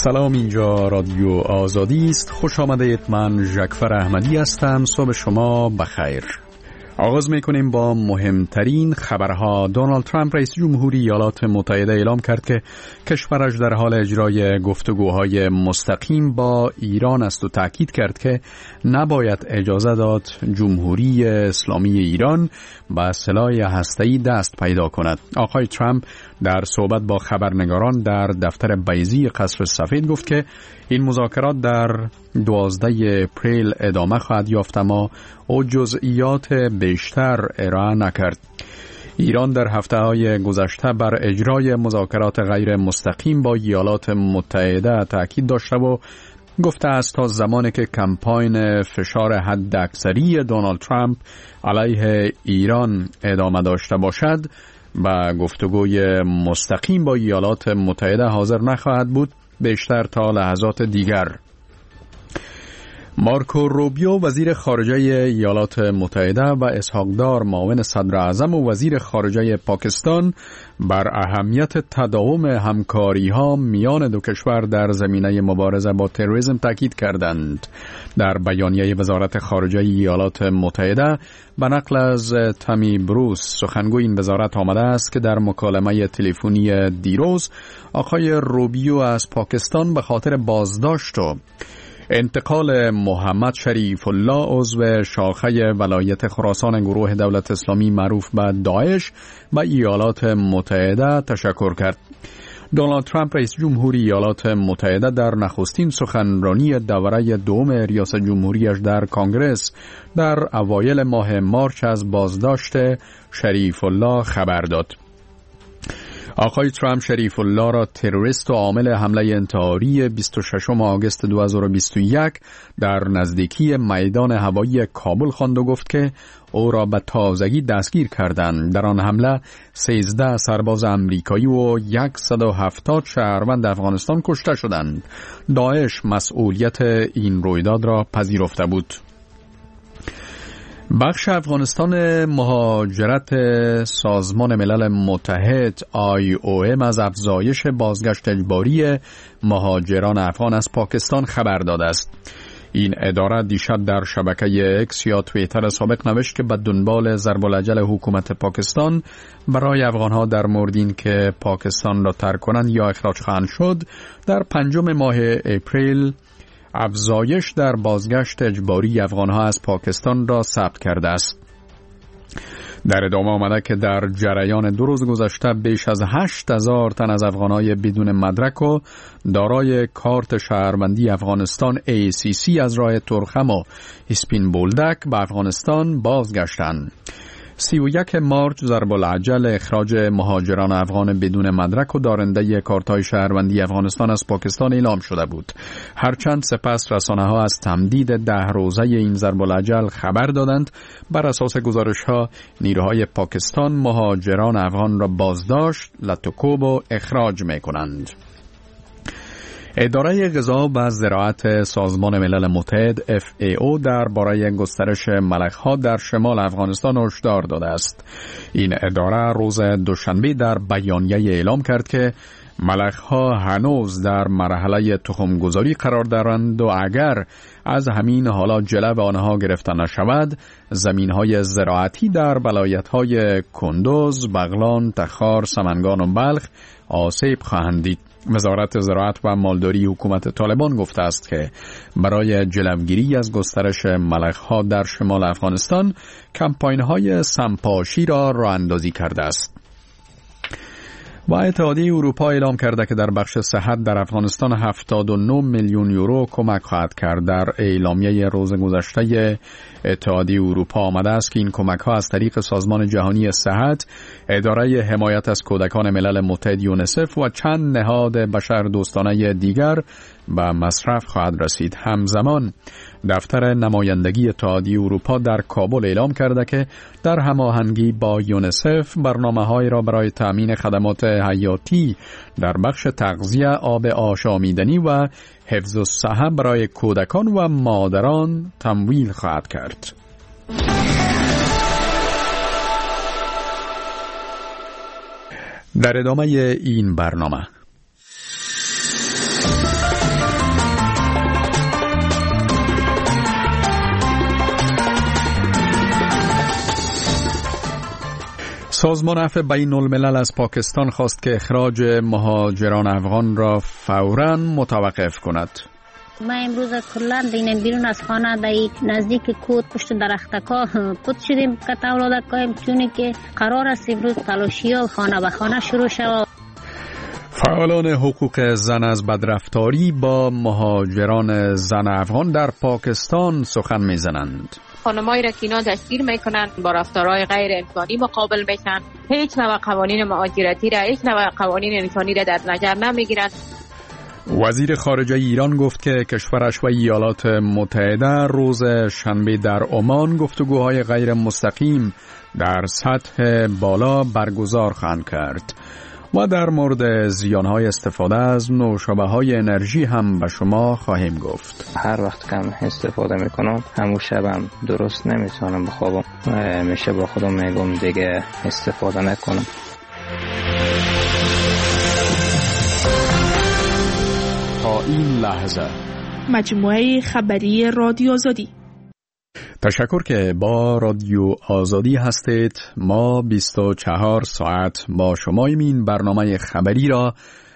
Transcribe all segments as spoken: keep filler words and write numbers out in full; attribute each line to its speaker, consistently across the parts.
Speaker 1: سلام، اینجا رادیو آزادی است. خوش آمدید. من ژکفر احمدی هستم. صبح شما بخیر. آغاز میکنیم با مهمترین خبرها. دونالد ترامپ رئیس جمهوری ایالات متحده اعلام کرد که کشورش در حال اجرای گفتگوهای مستقیم با ایران است و تاکید کرد که نباید اجازه داد جمهوری اسلامی ایران با سلاح هسته‌ای دست پیدا کند. آقای ترامپ در صحبت با خبرنگاران در دفتر بیضی قصر سفید گفت که این مذاکرات در دوازده اپریل ادامه خواهد یافت، اما او جزئیات بیشتر ارائه نکرد. ایران در هفته‌های گذشته بر اجرای مذاکرات غیر مستقیم با ایالات متحده تاکید داشته و گفته است تا زمانی که کمپاین فشار حداکثری دونالد ترامپ علیه ایران ادامه داشته باشد و گفتگوی مستقیم با ایالات متحده حاضر نخواهد بود، بیشتر تا لحظات دیگر. مارکو روبیو وزیر خارجه ایالات متحده و اسحاق دار معاون صدر اعظم و وزیر خارجه پاکستان بر اهمیت تداوم همکاری‌ها میان دو کشور در زمینه مبارزه با تروریسم تاکید کردند. در بیانیه وزارت خارجه ایالات متحده به نقل از تامی بروس سخنگوی این وزارت آمده است که در مکالمه تلفنی دیروز آقای روبیو از پاکستان به خاطر بازداشت و انتقال محمد شریف الله عضو شاخه ولایت خراسان گروه دولت اسلامی معروف به داعش و ایالات متحده تشکر کرد. دونالد ترامپ رئیس جمهوری ایالات متحده در نخستین سخنرانی دوره دوم ریاست جمهوریش در کانگرس در اوایل ماه مارچ از بازداشت شریف الله خبر داد. آقای ترامپ شریف الله را تروریست و عامل حمله انتحاری بیست و ششم آگوست دو هزار و بیست و یک در نزدیکی میدان هوایی کابل خواند و گفت که او را به تازگی دستگیر کردند. در آن حمله سیزده سرباز امریکایی و صد و هفتاد شهروند افغانستان کشته شدند. داعش مسئولیت این رویداد را پذیرفته بود. بخش افغانستان مهاجرت سازمان ملل متحد آی او ام از افزایش بازگشت اجباری مهاجران افغان از پاکستان خبر داده است. این اداره دیشب در شبکه اکس یا توییتر سابق نوشت که به دنبال ضرب العجل حکومت پاکستان برای افغانها در مورد این که پاکستان را ترک کنند یا اخراج خواهند شد، در پنجم ماه اپریل افزایش در بازگشت اجباری افغانها از پاکستان را ثبت کرده است. در ادامه آمده که در جریان دو روز گذشته بیش از هشت هزار تن از افغانهای بدون مدرک و دارای کارت شهروندی افغانستان ای سی سی از راه ترخم و اسپین بولدک به افغانستان بازگشتند. سی و یک مارچ ضرب العجل اخراج مهاجران افغان بدون مدرک و دارنده کارت‌های شهروندی افغانستان از پاکستان اعلام شده بود. هرچند سپس رسانه‌ها از تمدید ده روزه این ضرب العجل خبر دادند. بر اساس گزارش‌ها نیروهای پاکستان مهاجران افغان را بازداشت، لطوکوب و اخراج می‌کنند. اداره غذا و زراعت سازمان ملل متحد اف ای او درباره گسترش ملخ‌ها در شمال افغانستان هشدار داده است. این اداره روز دوشنبه در بیانیه اعلام کرد که ملخ‌ها هنوز در مرحله تخمگذاری قرار دارند و اگر از همین حالا جلو آنها گرفته نشود، زمین‌های زراعتی در ولایت‌های کندوز، بغلان، تخار، سمنگان و بلخ آسیب خواهند دید. وزارت زراعت و مالداری حکومت طالبان گفته است که برای جلوگیری از گسترش ملخ‌ها در شمال افغانستان کمپاین‌های سمپاشی را راه اندازی کرده است. و اتحادیه اروپا اعلام کرده که در بخش صحت در افغانستان هفتاد و نه میلیون یورو کمک خواهد کرد. در اعلامیه روز گذشته اتحادیه اروپا آمده است که این کمک ها از طریق سازمان جهانی صحت، اداره حمایت از کودکان ملل متحد یونسف و چند نهاد بشر دوستانه دیگر به مصرف خواهد رسید. همزمان دفتر نمایندگی اتحادیه اروپا در کابل اعلام کرده که در هماهنگی با یونسف برنامه‌هایی را برای تأمین خدمات حیاتی در بخش تغذیه، آب آشامیدنی و حفظ الصحه برای کودکان و مادران تمویل خواهد کرد. در ادامه این برنامه سازمان عفو بین الملل از پاکستان خواست که اخراج مهاجران افغان را فوراً متوقف کند.
Speaker 2: ما امروز کلا دینم بیرون از خانه دایی نزدیک کود پشت درختکا پد شدیم که تولاد کایم، چونی که قرار است امروز تلاشی ها خانه به خانه شروع شود.
Speaker 1: فعالان حقوق زن از بدرفتاری با مهاجران زن افغان در پاکستان سخن میزنند.
Speaker 3: خانمایی را که اینا دستگیر میکنن با رفتارهای غیر انسانی مقابل میشن، هیچ نوع قوانین مهاجرتی را، هیچ نوع قوانین انسانی را در نظر نمیگیرند.
Speaker 1: وزیر خارجه ایران گفت که کشورش و ایالات متحده روز شنبه در عمان گفتگوهای غیر مستقیم در سطح بالا برگزار خواهند کرد. و در مورد زیانهای استفاده از نوشابه‌های انرژی هم به شما خواهیم گفت.
Speaker 4: هر وقت کم استفاده میکنم همون شبم درست نمیتونم بخوابم، میشه با خودم میگم دیگه استفاده نکنم.
Speaker 1: تا این لحظه
Speaker 5: مجموعه خبری رادیو آزادی.
Speaker 1: تشکر که با رادیو آزادی هستید. ما بیست و چهار ساعت با شماییم. این برنامه خبری را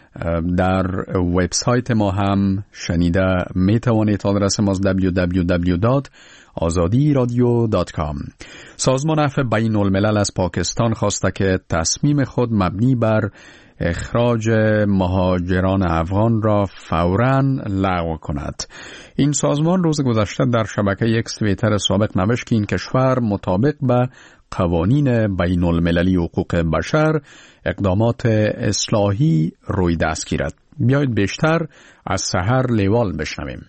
Speaker 1: در وبسایت ما هم شنیده می توانید. آدرس ما دبلیو دبلیو دبلیو دات آزادی رادیو دات کام. سازمان عفو بین الملل از پاکستان خواسته که تصمیم خود مبنی بر اخراج مهاجران افغان را فوراً لغو کند. این سازمان روز گذشته در شبکه ایکس توییتر سابق نوشت که این کشور مطابق به قوانین بین المللی حقوق بشر اقدامات اصلاحی روی دست گیرد. بیایید بیشتر از سحر لیوال بشنویم.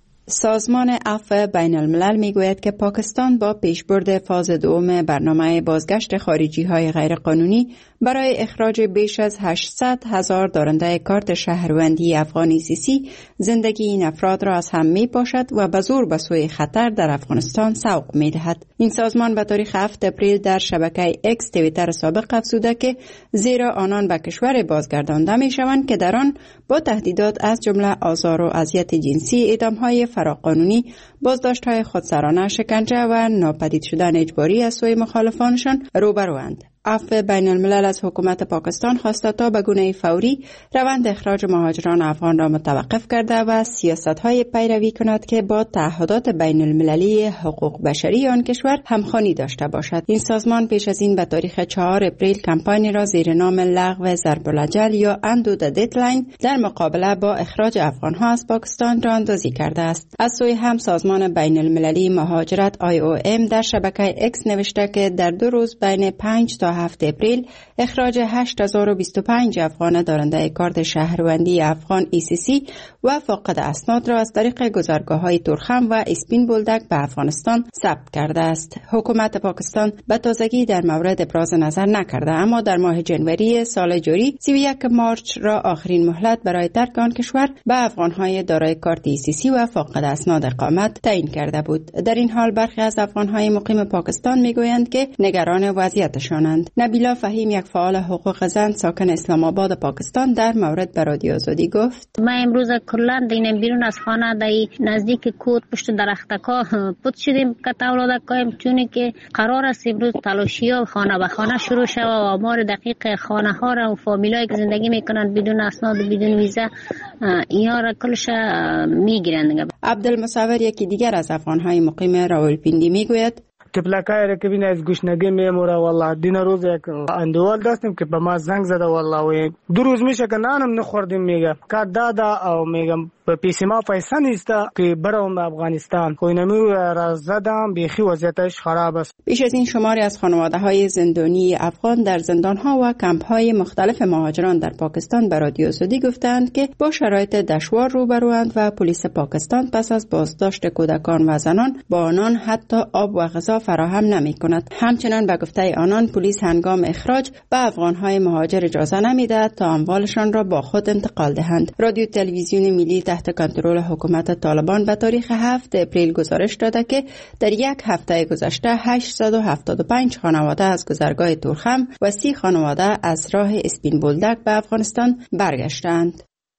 Speaker 6: سازمان عفو بین الملل می گوید که پاکستان با پیشبرد فاز دوم برنامه بازگشت خارجی های غیر قانونی برای اخراج بیش از هشتصد هزار دارنده کارت شهروندی افغانی سی سی زندگی این افراد را از هم می پاشد و به زور به سوی خطر در افغانستان سوق می دهد. این سازمان به تاریخ هفتم اپریل در شبکه ایکس توییتر سابق افزوده که زیرا آنان به کشور بازگردانده می شوند که در آن با تهدیدات از جمله آزار و اذیت جنسی، اعدام‌های فراقانونی، بازداشت‌های خودسرانه، شکنجه و ناپدید شدن اجباری از سوی مخالفانشان روبروند. عفو بین الملل از حکومت پاکستان خواسته تا به گونه فوری روند اخراج مهاجران افغان را متوقف کرده و سیاست‌های پیروی کند که با تعهدات بین المللی حقوق بشری آن کشور همخوانی داشته باشد. این سازمان پیش از این به تاریخ چهارم اپریل کمپانی را زیر نام لغو ضرب الاجل یا اندو د ددلاین در مقابله با اخراج افغان‌ها از پاکستان راه اندازی کرده است. از سوی هم سازمان بین المللی مهاجرت آی او ام در شبکه ایکس نوشته که در دو روز بین پنج تا هفتم اپریل اخراج هشت هزار و بیست و پنج افغان دارنده کارت شهروندی افغان ای سی سی و فاقد اسناد را از طریق گذرگاه‌های تورخم و اسپین بولدک به افغانستان ثبت کرده است. حکومت پاکستان به تازگی در مورد ابراز نظر نکرده، اما در ماه جنوری سال جاری سی و یک مارچ را آخرین مهلت برای ترک آن کشور به افغان‌های دارای کارت ای سی سی و فاقد اسناد اقامت تعیین کرده بود. در این حال برخی از افغان‌های مقیم پاکستان میگویند که نگران وضعیتشانند. نبیلا فهیم، یک فعال حقوق زن ساکن اسلام آباد پاکستان، در مورد به رادیو آزادی گفت:
Speaker 2: ما امروز کلا دینم بیرون از خانه دایی نزدیک کود پشت درختکا پد شدیم که تولاد کایم، چونی که قرار است امروز تلاشی ها خانه به خانه شروع شود و آمار دقیق خانه ها را و فامیلایی که زندگی میکنند بدون اسناد و بدون ویزا اینا را کلش میگیرند.
Speaker 6: عبدالمصور، یکی دیگر از افغان‌های مقیم راولپیندی، میگوید:
Speaker 7: تپلکای را که بین از گوشنگی میموره والله دینا روز یک اندوال داشتیم که به ما زنگ زده والله و دو روز میشه که نانم نخوردیم. میگه که دادا او میگم به پیسی ما پیسه نیست که برام افغانستان کوینمی را زدم، بیخی وضعیتش خراب است.
Speaker 6: بیش از این شماری از خانواده‌های زندانی افغان در زندان‌ها و کمپ‌های مختلف مهاجران در پاکستان به رادیو آزادی گفتند که با شرایط دشوار روبروند و پلیس پاکستان پس از بازداشت کودکان و زنان با آنان حتی آب و غذا فراهم نمی‌کند. همچنان به گفته آنان پلیس هنگام اخراج به افغان‌های مهاجر اجازه نمی‌دهد تا اموالشان را با خود انتقال دهند. رادیو تلویزیون ملی تحت کنترل حکومت طالبان به تاریخ هفتم اپریل گزارش داده که در یک هفته گذشته هشتصد و هفتاد و پنج خانواده از گذرگاه تورخم و سی خانواده از راه اسپین بولدک به افغانستان برگشتند.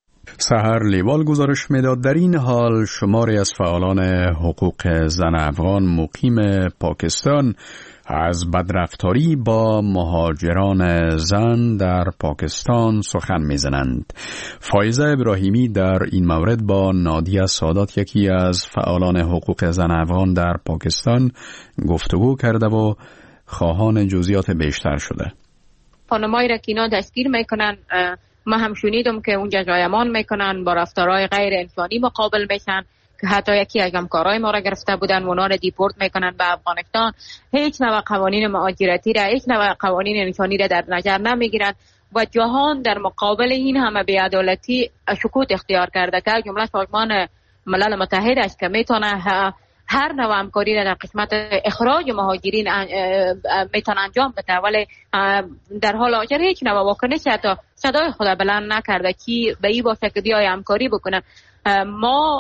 Speaker 1: سحر لیوال گزارش میداد. در این حال شماری از فعالان حقوق زن افغان مقیم پاکستان از بدرفتاری با مهاجران زن در پاکستان سخن میزنند. فایزه ابراهیمی در این مورد با نادیه سادات، یکی از فعالان حقوق زن افغان در پاکستان، گفتگو کرده و خواهان جزئیات بیشتر شده.
Speaker 3: خانمایی را که اینا دستگیر میکنن، ما هم شنیدم که اونجا جایمان میکنن، با رفتارهای غیر انسانی مقابل میشن که حتی یکی از همکارای ما را گرفته بودن و اونا را دیپورت میکنن به افغانستان. هیچ نوع قوانین مهاجرتی را، هیچ نوع قوانین انسانی را در نظر نمیگیرن و جهان در مقابل این همه بی‌عدالتی سکوت اختیار کرده که جمله سازمان ملل متحد است که میتونه هر نوع همکاری را در قسمت اخراج مهاجرین میتونه انجام بده، ولی در حال حاضر هیچ نوع واکنشی حتی صدای خود بلند نکرده که به این باشه که بیای همکاری بکنه. ما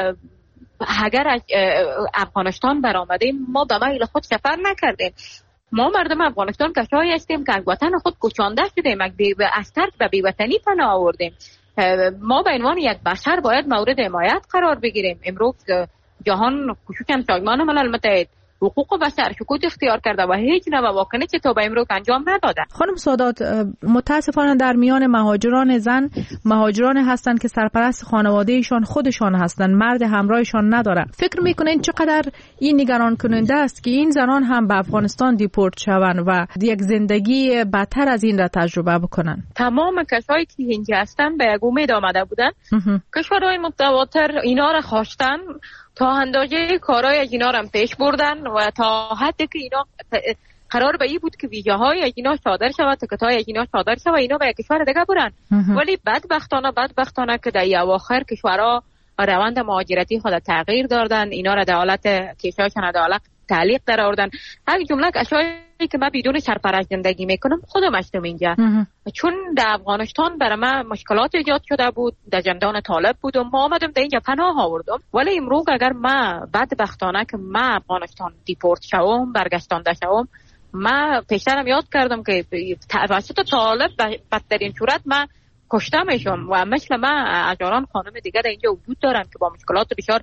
Speaker 3: اگر از افغانستان برآمدیم، ما به میل خود سفر نکردیم. ما مردم افغانستان کسایی هستیم که از وطن خود کشانده شدیم، از ترک به بی‌وطنی پناه آوردیم. ما به عنوان یک بشر باید مورد حمایت قرار بگیریم. امروز جهان خصوصا سازمان ملل متحد حقوق بشر سکوت اختیار کرده و هیچ نوع واکنشی تا به امروز انجام نداده.
Speaker 8: خانم سادات، متاسفانه در میان مهاجران زن مهاجران هستند که سرپرست خانوادهشان خودشان هستند، مرد همراهشان ندارن. فکر میکنین چقدر این نگران کننده است که این زنان هم به افغانستان دیپورت شوند و یک زندگی بدتر از این را تجربه بکنن؟
Speaker 3: تمام کسایی که اینجا هستن به یک امید آمده بودن. کشورهای متواتر اینا را خواستن تا اندازه کارهای از اینا هم پیش بردن و تا حدی که اینا قرار به این بود که ویزه های از اینا صادر شود، تکت های از اینا صادر شود، اینا به یک کشور دیگه برن. ولی بدبختانه بدبختانه که در اواخر کشورها روند مهاجرتی خود تغییر دادن، اینا را در حالت کشورشان در حالت تعلیق در آوردن. یک جمله اشیایی که من بدون سرپرست زندگی میکنم خودم هستم اینجا، چون در افغانستان برای من مشکلات ایجاد شده بود، در زندان طالب بودم، ما آمدم در اینجا پناه آوردم. ولی امروز اگر من بدبختانه که من افغانستان دیپورت شوم، برگشتانده شوم، من پیشترم یاد کردم که توسط طالب بدترین صورت من کشته میشم و مثل من هزاران خانم دیگه در اینجا وجود دارن که با مشکلات بسیار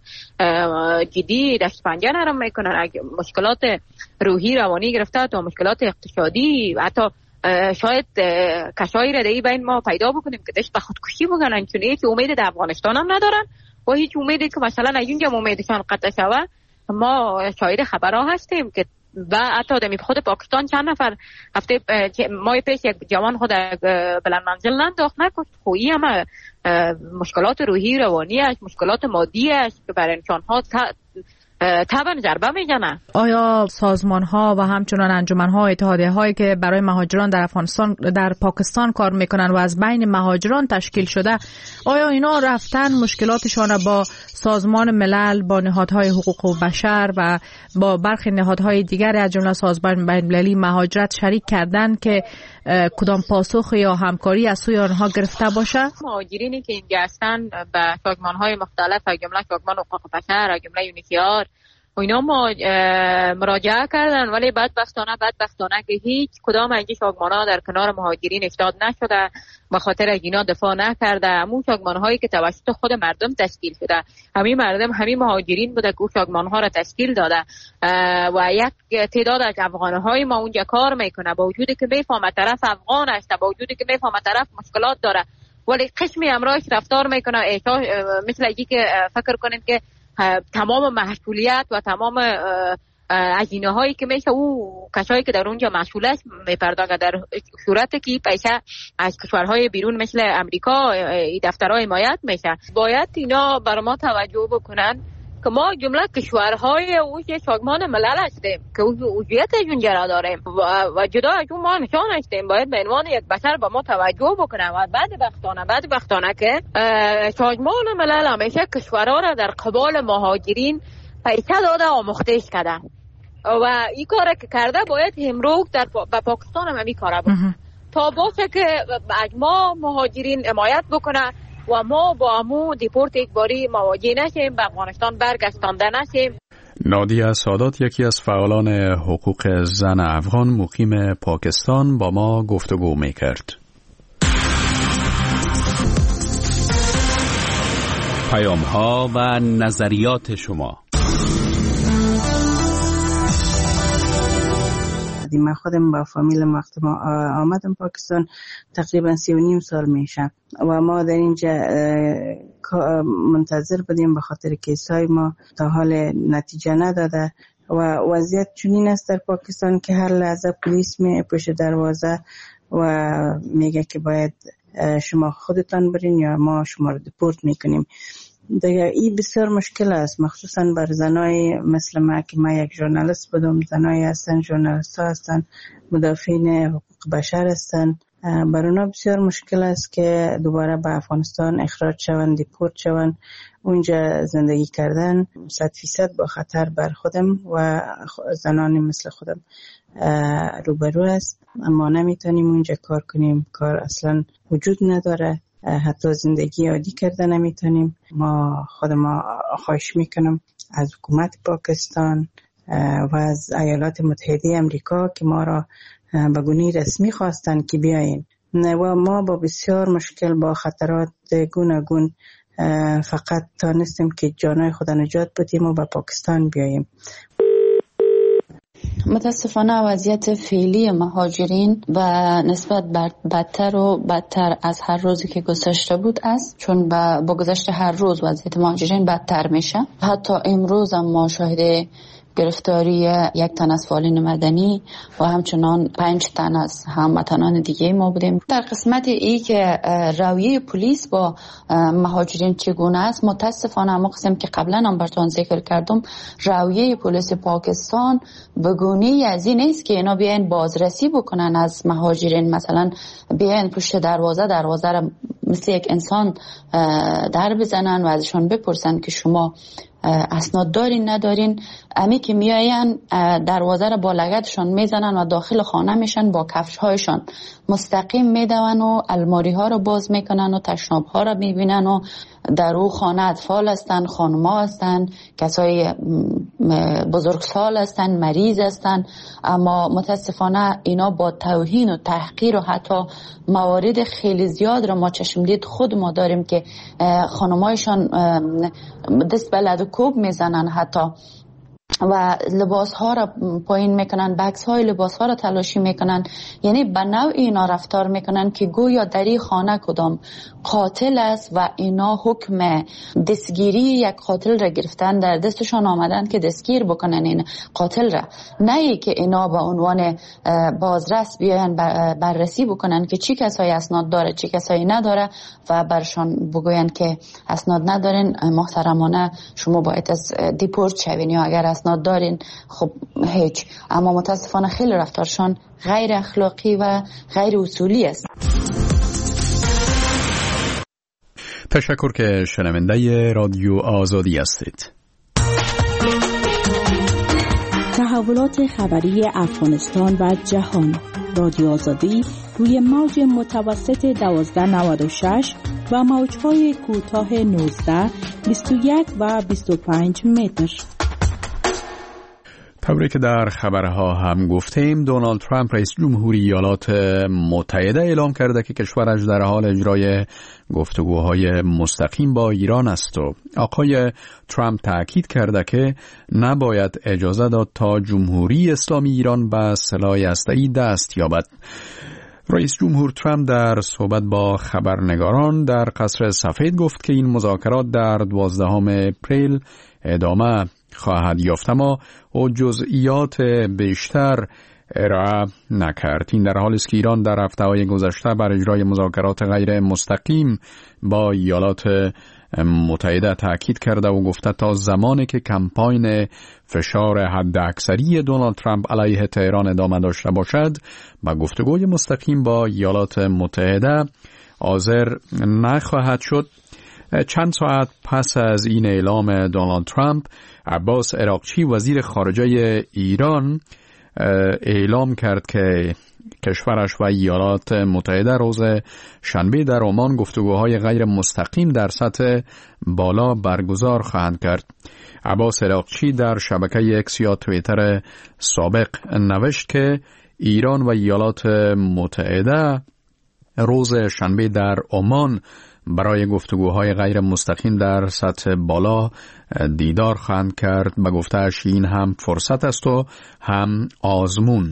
Speaker 3: جدی دست پنجه نرم میکنن، مشکلات روحی روانی گرفته تا مشکلات اقتصادی، حتی شاید کسایی را در بین ما پیدا بکنیم که دست به خودکشی بکنن، چون هیچ امید در افغانستان هم ندارن و هیچ امیدی که مثلا از اینجا امیدشان قطع شود. ما شاید خبرها هستیم که و حتی در خود پاکستان چند نفر هفته ماه پیش یک جوان خود بلند منزل انداخت نکشت. خویی همه مشکلات روحی روانی است، مشکلات مادی است که برای انسان ها طبعا ضربه میزنه.
Speaker 8: آیا سازمان ها و همچنان انجمن ها، اتحادیه هایی که برای مهاجران در افغانستان در پاکستان کار میکنن و از بین مهاجران تشکیل شده، آیا اینا رفتن مشکلاتشان با سازمان ملل، با نهادهای حقوق بشر و با برخی نهادهای دیگر از جمله سازمان بین المللی مهاجرت شریک کردن که کدام پاسخ یا همکاری از سوی آنها گرفته باشه؟
Speaker 3: مهاجرینی که اینجا هستن به سازمان های مختلف از جمله سازمان حقوق بشر، از جمله یونیسیار و اینا ما مراجعه کردن، ولی بدبختانه بدبختانه که هیچ کدام از این سازمان‌ها در کنار مهاجرین ایستاد نشده، به خاطر از اینا دفاع نکرده. همون سازمان‌هایی که توسط خود مردم تشکیل شده، همین مردم همین مهاجرین بوده که اون سازمان‌ها را تشکیل داده و یک تعداد از افغان‌های ما اونجا کار میکنه، با وجودی که میفهمه طرف افغان است، با وجودی که میفهمه طرف مشکلات داره، ولی قسمی امراش رفتار میکنه مثل اینکه که فکر کنید که تمام مسئولیت و تمام هزینه هایی که میشه او کسایی که در اونجا مسئول است میپردازه، در صورتی که پیسه از کشورهای بیرون مثل امریکا دفترهای حمایت میشه. باید اینا بر ما توجه بکنن که ما جمله کشورهای او سازمان ملل هستیم که وضعیتشون جرا داریم و جدا از اون ما نشان هستیم. باید به عنوان یک بشر با ما توجه بکنن و بدبختانه بدبختانه که سازمان ملل همیشه کشورها را در قبال مهاجرین پیسه داده آموختش کردن و این کار که کرده باید امروز در با پاکستان هم این کار بکنه تا باشه که از ما مهاجرین حمایت بکنه و ما با امو دیپورت یک باری مواجه نشیم، به افغانستان برگشتانده نشیم.
Speaker 1: نادیه سادات، یکی از فعالان حقوق زن افغان مقیم پاکستان، با ما گفتگو میکرد.
Speaker 9: پیام ها و نظریات شما.
Speaker 10: آمدیم. من خودم با فامیل وقت ما آمدم پاکستان تقریبا سی و نیم سال میشه و ما در اینجا منتظر بودیم به خاطر کیسای ما تا حال نتیجه نداده و وضعیت چنین است در پاکستان که هر لحظه پلیس می پشت دروازه و میگه که باید شما خودتان برین یا ما شما رو دپورت میکنیم. دیگه این بسیار مشکل است، مخصوصا بر زنای مثل ما که ما یک ژورنالیست بودم. زنای هستن، ژورنالیست ها هستن، مدافعین حقوق بشر هستن. بر اونا بسیار مشکل است که دوباره به افغانستان اخراج شوند، دیپورت شوند. اونجا زندگی کردن صد فیصد با خطر بر خودم و زنانی مثل خودم روبرو است. اما نمیتونیم اونجا کار کنیم، کار اصلا وجود نداره، حتی زندگی عادی کرده نمیتونیم. ما خود ما خواهش میکنم از حکومت پاکستان و از ایالات متحده امریکا که ما را به گونه رسمی خواستن که بیاین و ما با بسیار مشکل با خطرات گوناگون فقط تانستیم که جانای خود نجات بدیم و به پاکستان بیاییم.
Speaker 11: متاسفانه وضعیت فعلی مهاجرین و نسبت بدتر و بدتر از هر روزی که گذشته بود است، چون با گذشت هر روز وضعیت مهاجرین بدتر میشه. حتی امروز هم ما شاهد گرفتاری یک تن از فعالین مدنی و همچنان پنج تن از هموطنان دیگه ما بودیم. در قسمت ای که رویه پلیس با مهاجرین چگونه است، متاسفانه ما قسم که قبلا هم براتون ذکر کردم، رویه پلیس پاکستان به گونه‌ای از این است که اینا بیاین بازرسی بکنن از مهاجرین، مثلا بیاین پشت دروازه دروازه را مثل یک انسان در بزنن و ازشون بپرسن که شما اسناد دارین ندارین. امی که میاین دروازه را با لگدشان میزنن و داخل خانه میشن، با کفش هایشان مستقیم میدون و الماری ها را باز میکنن و تشناب ها را میبینن و در او خانه اطفال هستن، خانما هستن، کسای بزرگسال هستن، مریض هستن. اما متاسفانه اینا با توهین و تحقیر و حتی موارد خیلی زیاد را ما چشم دید خود ما داریم که خانمایشان دست به لد و کوب میزنن حتی و لباس ها را پایین میکنن، بکس های لباس ها را تلاشی میکنن. یعنی به نوع اینا رفتار میکنن که گویا در این خانه کدام قاتل است و اینا حکم دستگیری یک قاتل را گرفتن، در دستشان آمدن که دستگیر بکنن این قاتل را، نه ای که اینا به عنوان بازرس بیاین بررسی بکنن که چی کسایی اسناد داره چی کسایی نداره و برشان بگوین که اسناد ندارین محترمانه شما باید از دیپورت شوین، یا اگر اسناد دارین خب هیچ. اما متاسفانه خیلی رفتارشان غیر اخلاقی و غیر اصولی است.
Speaker 1: تشکر که شنونده رادیو آزادی هستید.
Speaker 5: تحولات خبری افغانستان و جهان. رادیو آزادی روی موج متوسط دوازده نود و شش و موجهای کوتاه نوزده، بیست و یک و بیست و پنج متر.
Speaker 1: طوری که در خبرها هم گفتیم، دونالد ترامپ رئیس جمهوری ایالات متحده اعلام کرده که کشورش در حال اجرای گفتگوهای مستقیم با ایران است و آقای ترامپ تاکید کرده که نباید اجازه داد تا جمهوری اسلامی ایران به سلاح هسته‌ای دست یابد. رئیس جمهور ترامپ در صحبت با خبرنگاران در قصر سفید گفت که این مذاکرات در دوازدهم اپریل ادامه خواهد یافت، اما او جزئیات بیشتر ارائه نکرد. این در حالی است که ایران در هفته‌های گذشته بر اجرای مذاکرات غیر مستقیم با ایالات متحده تاکید کرده و گفته تا زمانی که کمپاین فشار حداکثری دونالد ترامپ علیه تهران ادامه داشته باشد با گفتگوی مستقیم با ایالات متحده حاضر نخواهد شد. چند ساعت پس از این اعلام دونالد ترامپ، عباس عراقچی وزیر خارجه ایران اعلام کرد که کشورش و ایالات متحده روز شنبه در عمان گفتگوهای غیر مستقیم در سطح بالا برگزار خواهند کرد. عباس عراقچی در شبکه اکس یا توییتر سابق نوشت که ایران و ایالات متحده روز شنبه در عمان برای گفتگوهای غیر مستقیم در سطح بالا دیدار خواهند کرد. به گفته‌اش این هم فرصت است و هم آزمون.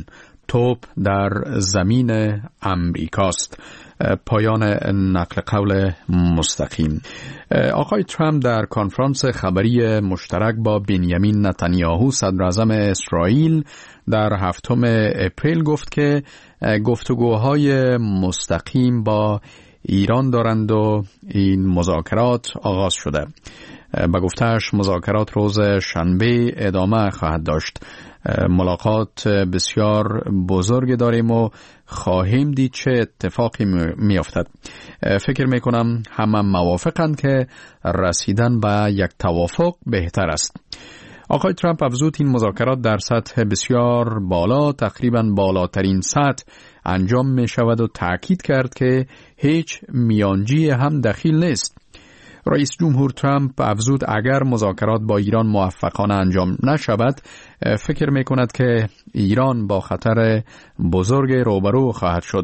Speaker 1: توپ در زمین امریکاست. پایان نقل قول مستقیم. آقای ترامپ در کنفرانس خبری مشترک با بنیامین نتانیاهو صدر اعظم اسرائیل در هفتم اپریل گفت که گفتگوهای مستقیم با ایران دارند و این مذاکرات آغاز شده. به گفته‌اش مذاکرات روز شنبه ادامه خواهد داشت. ملاقات بسیار بزرگ داریم و خواهیم دید چه اتفاقی می افتد. فکر می کنم همه موافقند که رسیدن به یک توافق بهتر است. آقای ترامپ افزود این مذاکرات در سطح بسیار بالا، تقریبا بالاترین سطح انجام می شود و تأکید کرد که هیچ میانجی هم دخیل نیست. رئیس جمهور ترامپ افزود اگر مذاکرات با ایران موفقانه انجام نشود، فکر می کند که ایران با خطر بزرگ روبرو خواهد شد.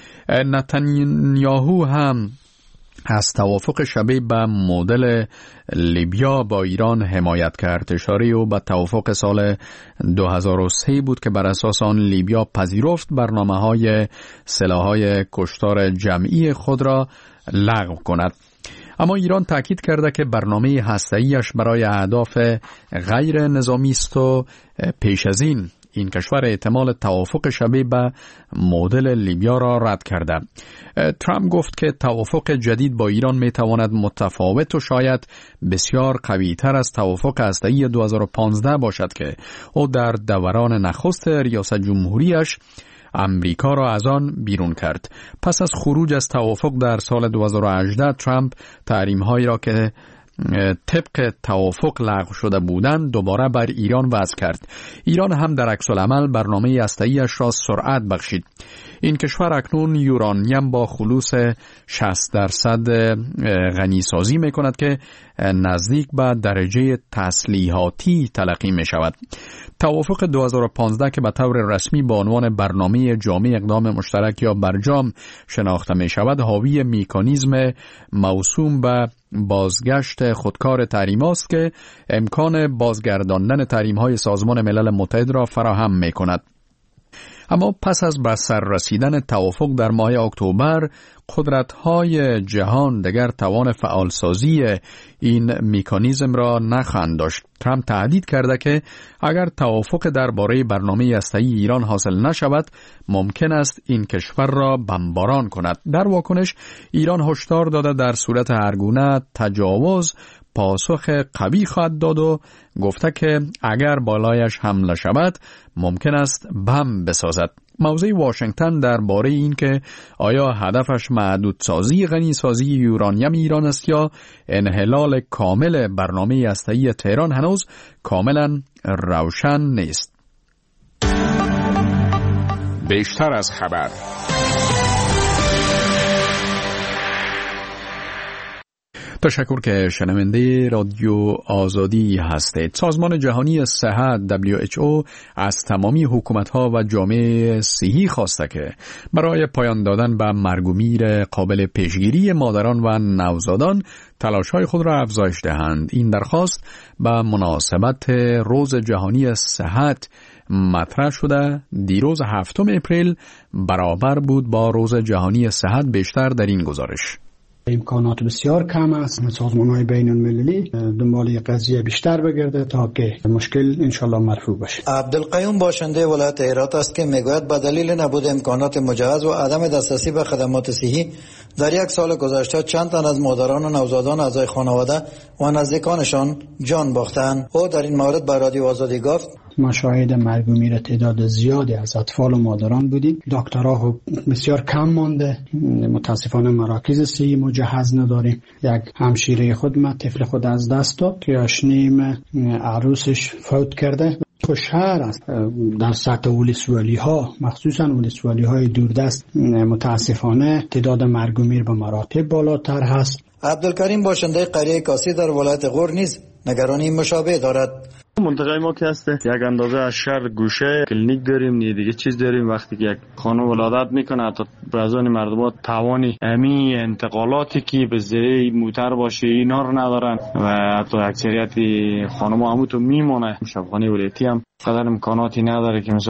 Speaker 1: نتانیاهو هم از توافق شبیه به مدل لیبیا با ایران حمایت کرد. اشاره او به توافق سال دو هزار و سه بود که بر اساس آن لیبیا پذیرفت برنامه‌های سلاح‌های کشتار جمعی خود را لغو کند. اما ایران تاکید کرده که برنامه هسته‌ایش برای اهداف غیر نظامی است و پیش از این این کشور احتمال توافق شبیه به مدل لیبیا را رد کرده. ترامپ گفت که توافق جدید با ایران می تواند متفاوت و شاید بسیار قوی تر از توافق هسته‌ای دو هزار و پانزده باشد که او در دوران نخست ریاست جمهوریش امریکا را از آن بیرون کرد. پس از خروج از توافق در سال دو هزار و هجده ترامپ تحریم‌هایی را که طبق توافق لغو شده بودند دوباره بر ایران وضع کرد. ایران هم در عکس العمل برنامه هسته‌ایش را سرعت بخشید. این کشور اکنون یورانیم با خلوص شصت درصد غنی سازی می کند که نزدیک به درجه تسلیحاتی تلقی می شود. توافق دو هزار و پانزده که به طور رسمی با عنوان برنامه جامع اقدام مشترک یا برجام شناخته می شود، حاوی مکانیزم موسوم به بازگشت خودکار تحریم است که امکان بازگرداندن تحریم های سازمان ملل متحد را فراهم می کند. اما پس از به سر رسیدن توافق در ماه اکتبر، قدرت‌های جهان دیگر توان فعالسازی این مکانیزم را نخواهند داشت. ترامپ تهدید کرده که اگر توافق درباره برنامه هسته‌ای ایران حاصل نشود، ممکن است این کشور را بمباران کند. در واکنش ایران هشدار داده در صورت هرگونه تجاوز پاسخ قوی خواهد داد و گفته که اگر بالایش حمله شود ممکن است بم بسازد. موضع واشنگتن درباره این که آیا هدفش محدودسازی غنیسازی یورانیم ایران است یا انحلال کامل برنامه هسته‌ای تهران هنوز کاملا روشن نیست.
Speaker 12: بیشتر از خبر.
Speaker 1: تشکر که شنونده رادیو آزادی هستید. سازمان جهانی صحت دبلیو اچ او از تمامی حکومت‌ها و جامعه صحی خواسته که برای پایان دادن به مرگ و میر قابل پیشگیری مادران و نوزادان تلاش‌های خود را افزایش دهند. این درخواست به مناسبت روز جهانی صحت مطرح شده. دیروز هفتم اپریل برابر بود با روز جهانی صحت. بیشتر در این گزارش.
Speaker 13: امکانات بسیار کم است. سازمان‌های بین‌المللی دنبال قضیه بیشتر بگرده تا که مشکل انشالله مرفوع بشه.
Speaker 14: عبدالقیوم باشنده ولایت هرات است که میگوید به دلیل نبود امکانات مجهز و عدم دسترسی به خدمات صحی در یک سال گذشته چند تن از مادران و نوزادان اعضای خانواده و نزدیکانشان جان باختند. او در این مورد به رادیو آزادی گفت:
Speaker 13: ما شاهد مرگ و میر تعداد زیادی از اطفال و مادران بودیم. دکترها بسیار کم مانده. متاسفانه مراکز صحی مجهز نداریم. یک همشیره خود ما طفل خود از دست داد که اشنیم عروسش فوت کرده. شهر است در سطح ولسوالی ها، مخصوصا ولسوالی های دوردست، متاسفانه تعداد مرگ و میر به مراتب بالاتر هست.
Speaker 14: عبدالکریم باشنده قریه کاسی در ولایت غور نیز نگرانی مشابه دارد.
Speaker 15: منطقه ما که هسته یک اندازه از شهر گوشه کلینیک داریم، نه دیگه چیز داریم. وقتی که یک خانم ولادت میکنه تا بعضی مردم توانی امی انتقالاتی که به ذریعه موتر باشه اینا رو ندارن و حتی اکثریت خانم‌ها همون تو میمونه. شفاخانه ولایتی هم قدر امکاناتی نداره که مثلا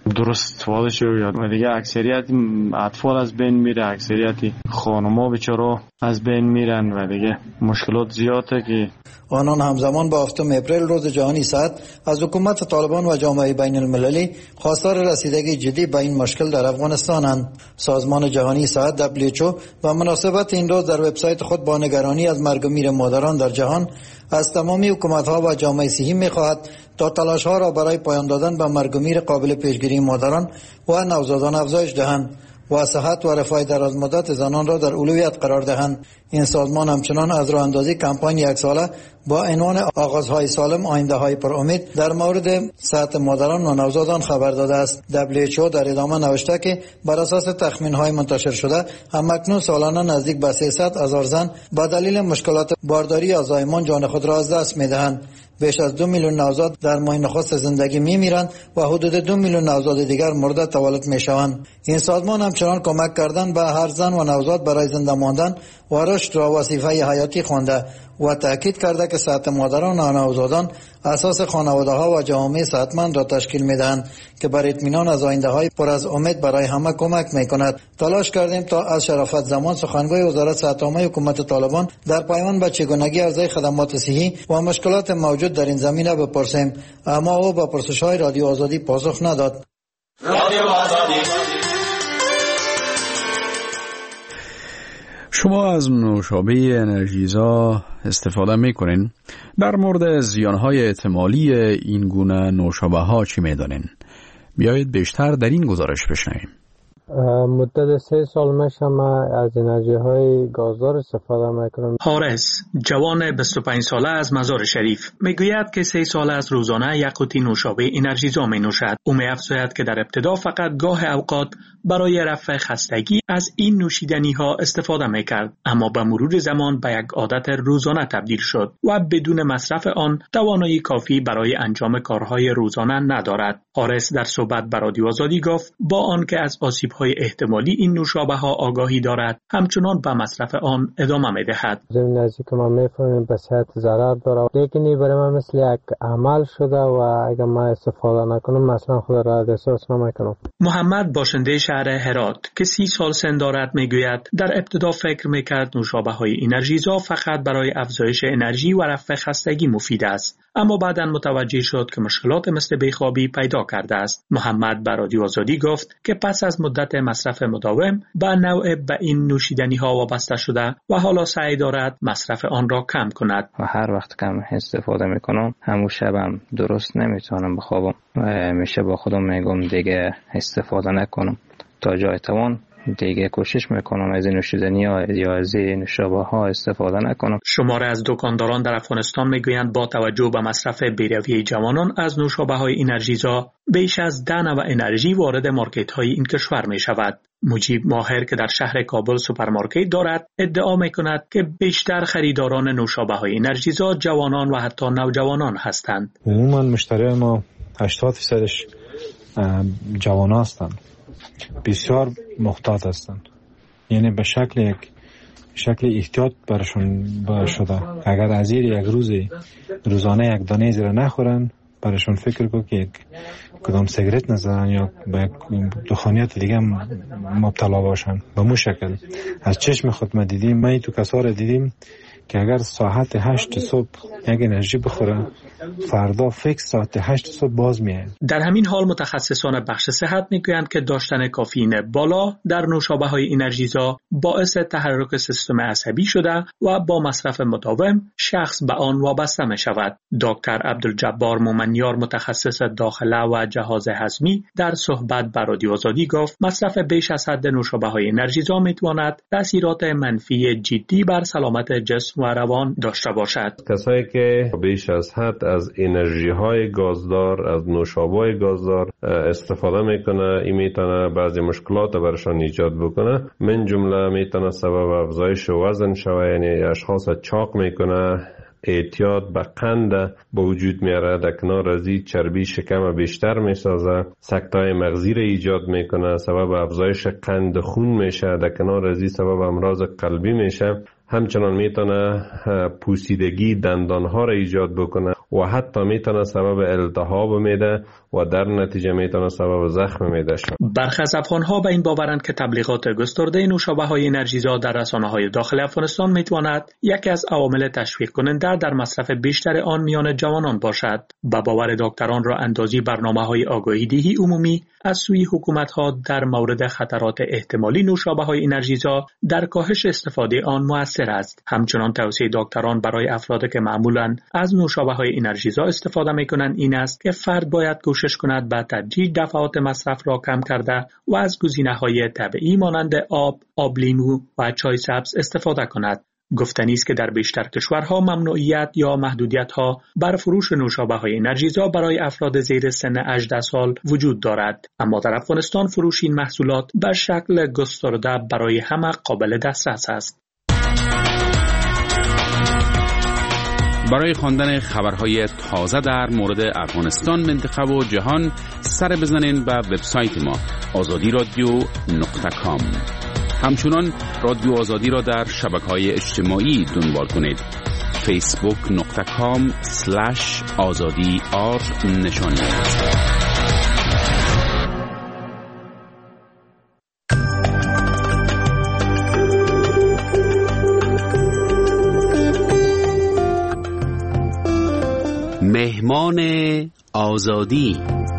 Speaker 15: درست استفاده شه و دیگه اکثریت اطفال از بین میره، اکثریت خانم‌ها بیچاره از بین میرن و دیگه مشکلات زیاده که
Speaker 14: آنان همزمان با هفتم اپریل روز جهانی صحت از حکومت طالبان و جامعه بین المللی خواستار رسیدگی جدی به این مشکل در افغانستانند. سازمان جهانی صحت دبلیو اچ او و مناسبت این روز در وبسایت خود با نگرانی از مرگ و میر مادران در جهان از تمامی حکومت‌ها و جامعه صحی می‌خواهد تا تلاش‌ها را برای پایان دادن به مرگ و میر قابل پیشگیری مادران و نوزادان افزایش دهند و صحت و رفاه درازمدت زنان را در اولویت قرار دهند. این سازمان همچنان از راه اندازی کمپاین یک ساله با عنوان آغازهای سالم آینده‌های پر امید در مورد صحت مادران و نوزادان خبر داده است. دبلیو اچ او در ادامه نوشته که بر اساس تخمین‌های منتشر شده همکنون سالانه نزدیک به سیصد هزار زن با دلیل مشکلات بارداری یا زایمان جان خود را از دست می‌دهند. بیش از دو میلیون نوزاد در ماه نخست زندگی می‌میرند و حدود دو میلیون نوزاد دیگر مورد تولد می‌شوند. این سازمان همچنان کمک کردن به هر زن و نوزاد برای زنده ماندن و رشد را وظیفه حیاتی خوانده و تاکید کرده که صحت مادران و نوزادان اساس خانواده‌ها و جوامع صحتمند را تشکیل می‌دهند که بر اطمینان از آینده‌های پر از امید برای همه کمک می‌کند. تلاش کردیم تا از شرافت زمان سخنگوی وزارت صحت عامه حکومت طالبان در پیوند به چگونگی ارزی خدمات صحی و مشکلات موجود در این زمینه بپرسیم، اما او با پرسش‌های رادیو آزادی پاسخ نداد. رادیو آزادی.
Speaker 1: شما از نوشابه انرژیزا استفاده میکنین؟ در مورد زیانهای احتمالی این گونه نوشابه ها چی میدانین؟ بیایید بیشتر در این گزارش بشنویم.
Speaker 16: مدت سه سال میشه من از انرژی های گازدار استفاده میکنم.
Speaker 17: حارس، جوان بیست و پنج ساله از مزار شریف، میگوید که سه سال از روزانه یک قوطی نوشابه انرژیزا می نوشد. او می‌افزاید که در ابتدا فقط گاه اوقات برای رفع خستگی از این نوشیدنی ها استفاده میکرد، اما به مرور زمان به یک عادت روزانه تبدیل شد و بدون مصرف آن توانایی کافی برای انجام کارهای روزانه ندارد. حارس در صحبت با رادیو آزادی گفت با آنکه از آسیب‌های احتمالی این نوشابه ها آگاهی دارد، همچنان به مصرف آن ادامه می‌دهد.
Speaker 16: زمین نزدیک که ما می‌فهمیم به صحت ضرر داره، لیکن این برای من مثل یک عمل شده و اگر ما استفاده نکنم مثلا خود را احساس نمی‌کنم.
Speaker 17: محمد باشنده شهر هرات که سی سال سن دارد میگوید در ابتدا فکر میکرد نوشابه های انرژیزا فقط برای افزایش انرژی و رفع خستگی مفید است، اما بعداً متوجه شد که مشکلات مثل بیخوابی پیدا کرده است. محمد به رادیو آزادی گفت که پس از مدت مصرف مداوم به نوع به این نوشیدنی ها وابسته شده و حالا سعی دارد مصرف آن را کم کند.
Speaker 4: و هر وقت کم استفاده میکنم همون شبم درست نمیتونم بخوابم. میشه با خودم میگم دیگه استفاده نکنم تا جای توان دیگه کوشش میکنم از این نوشیدنی ها یا از این نوشابه ها استفاده نکنم.
Speaker 17: شماره از دکانداران در افغانستان میگویند با توجه به مصرف بی‌رویه جوانان از نوشابه های انرژیزا بیش از ده نوع انرژی وارد مارکت های این کشور می شود. مجیب ماهر که در شهر کابل سوپرمارکت دارد ادعا می کند که بیشتر خریداران نوشابه های انرژیزا جوانان و حتی نوجوانان هستند.
Speaker 18: عموما مشتری ما هشتاد درصدش جوان هستند، بسیار محتاط هستند، یعنی به شکل یک شکل احتیاط برشون شده. اگر از یک روزی روزانه یک دانه زیر نخورن برشون فکر کو که یک کدام سیگرت نزنن یا به دخانیات دیگه مبتلا باشن. به مو شکل از چشم خود ما دیدیم، ما تو کسا دیدیم که اگر ساعت هشت صبح یک انرژی بخوره فردا فکس ساعت هشت صبح باز میاد.
Speaker 17: در همین حال متخصصان بخش صحت میگویند که داشتن کافئین بالا در نوشابه های انرژیزا باعث تحرک سیستم عصبی شده و با مصرف مداوم شخص به آن وابسته می شود. دکتر عبدالجبار مومنیار متخصص داخله و جهاز هضمی در صحبت با رادیو آزادی گفت مصرف بیش از حد نوشابه های انرژیزا میتواند تاثیرات منفی جدی بر سلامت جسم و روان داشته باشد.
Speaker 19: کسایی که بیش از حد از انرژی های گازدار، از نوشابه گازدار استفاده میکنه، این میتونه بعضی مشکلات برشان ایجاد بکنه. من جمله میتونه سبب افزایش وزن شوه، یعنی اشخاص چاق میکنه، اعتیاد به قند به وجود میاره، در کنار از این چربی شکم بیشتر میسازه، سکته‌های مغزی را ایجاد میکنه، سبب افزایش قند خون میشه، در کنار از این سبب امراض قلبی میشه. همچنان میتونه پوسیدگی دندانها را ایجاد بکنه و حتی میتونه سبب التهاب میده و در نتیجه میتونه سبب زخم میده شد.
Speaker 17: برخی از افغان‌ها به این باورند که تبلیغات گسترده نوشابه‌های انرژیزا در رسانه‌های داخل افغانستان میتواند یکی از عوامل تشویق کننده در مصرف بیشتر آن میان جوانان باشد. با باور دکتران را اندازی برنامه‌های آگاهی دهی عمومی از سوی حکومت‌ها در مورد خطرات احتمالی نوشابه‌های انرژیزا در کاهش استفاده آن مؤثر است. همچنان توصیه دکتران برای افرادی که معمولاً از نوشابه‌های انرژیزا استفاده می‌کنند این است که فرد باید کوشش کند به تدریج دفعات مصرف را کم کرده و از گزینه‌های طبیعی مانند آب، آب لیمو و چای سبز استفاده کند. گفتنی است که در بیشتر کشورها ممنوعیت یا محدودیت‌ها بر فروش نوشابه‌های انرژیزا برای افراد زیر سن هجده سال وجود دارد، اما در افغانستان فروش این محصولات به شکل گسترده برای همه قابل دسترس است.
Speaker 9: برای خواندن خبرهای تازه در مورد افغانستان، منطقه و جهان سر بزنین به وبسایت ما آزادی رادیو نقطه کام. همچنان رادیو آزادی را در شبکه‌های اجتماعی دنبال کنید. فیسبوک نقطه کام سلش آزادی آر نشانی. مهمان آزادی.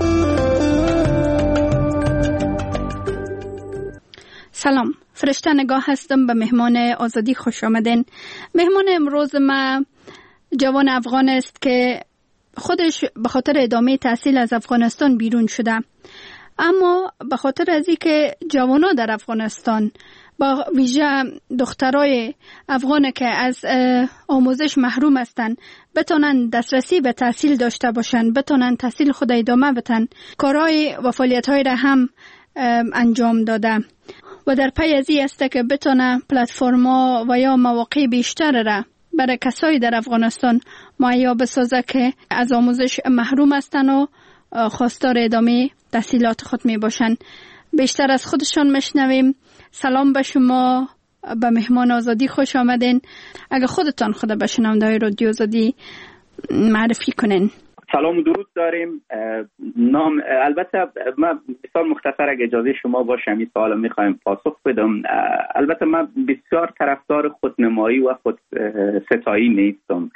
Speaker 20: سلام، فرشته نگاه هستم. به مهمان آزادی خوش آمدین. مهمان امروز ما جوان افغان است که خودش به خاطر ادامه تحصیل از افغانستان بیرون شده، اما به خاطر از اینکه جوانا در افغانستان با ویژه دخترای افغان که از آموزش محروم هستند بتونن دسترسی به تحصیل داشته باشن، بتونن تحصیل خود ادامه بدن، کارهای و فعالیت‌های را هم انجام داده و در پی از این است که بتونه پلتفرما و یا مواقع بیشتر را برای کسایی در افغانستان مهیا بسازه که از آموزش محروم هستن و خواستار ادامه تحصیلات خود می باشن. بیشتر از خودشان مشنویم. سلام به شما، به مهمان آزادی خوش آمدین. اگه خودتان خود به شنونده‌های رادیو آزادی معرفی کنین.
Speaker 21: سلام و درود داریم. نام البته من بسیار مختصر اگه اجازه شما باشه این سوال میخوایم پاسخ بدم. البته من بسیار طرفدار خودنمایی و خود ستایی نیستم.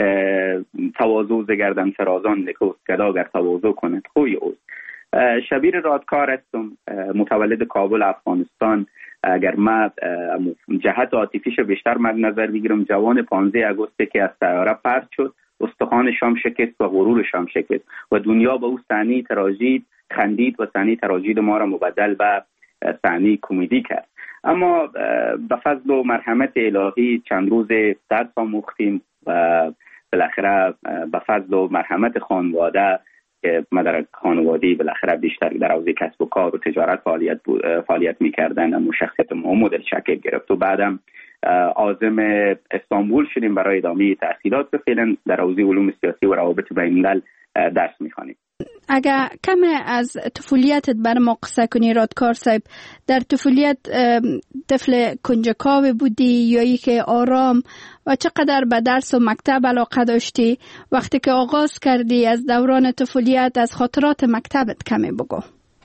Speaker 21: تواضع زگردن سرازان نکوست گدا اگر تواضع کند خوی اوست. شبیر رادکار هستم، متولد کابل افغانستان. اگر ما جهت عاطفیش بیشتر مد نظر بگیرم، جوان پانزده آگوست که از سیاره پرت شد، استخوان شام شکست و غرور شام شکست و دنیا به او صحنه تراژید خندید و صحنه تراژید ما را مبدل به صحنه کمدی کرد. اما به فضل و مرحمت الهی چند روز درس آموختیم و بالاخره به فضل و مرحمت خانواده که من در خانواده‌ای بالاخره بیشتر در حوزه کسب و کار و تجارت فعالیت فعالیت می‌کردن، اما شخصیت ما مدل شکل گرفت و بعدم عازم استانبول شدیم برای ادامه تحصیلات و فعلا در حوزه علوم سیاسی و روابط بین‌الملل درس می‌خوانیم.
Speaker 20: اگر کم از طفولیتت بر ما قصه کنی رادکار صاحب، در طفولیت طفل کنجکاو بودی یا ای که آرام و چقدر به درس و مکتب علاقه داشتی؟ وقتی که آغاز کردی از دوران طفولیت از خاطرات مکتبت کمی بگو.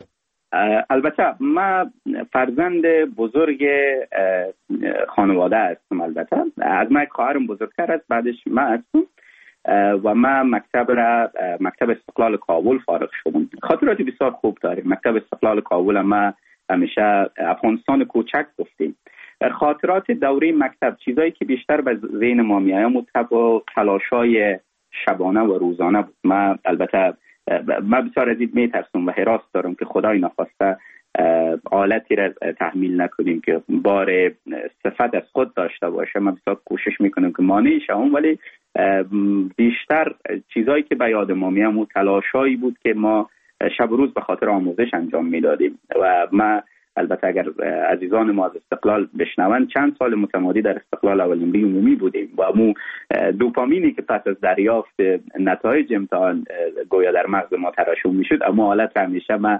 Speaker 21: البته من فرزند بزرگ خانواده هستم. البته از من خواهرم بزرگتر است، بعدش من هستم و من مکتب را مکتب استقلال کابل فارغ شدم. خاطراتی بسیار خوب داریم. مکتب استقلال کابل ما همیشه افغانستان کوچک گفتیم. در خاطرات دوره مکتب چیزایی که بیشتر به ذهن ما میاد مطلب و تلاشای شبانه و روزانه بود. من البته من بسیار از این میترسم و حراس دارم که خدای نخواسته آلتی را تحمیل نکنیم که بار صفت از خود داشته باشه. من بسیار کوشش میکنم که مانع شوم، ولی بیشتر چیزایی که به یاد ما میاد تلاشایی بود که ما شب و روز به خاطر آموزش انجام میدادیم و ما البته اگر عزیزان ما از استقلال بشنوند چند سال متمادی در استقلال اولین لیگ عمومی بودیم و مو دوپامینی که پس از دریافت نتایج امتحان گویا در مغز ما ترشح میشد، اما حالت همیشه ما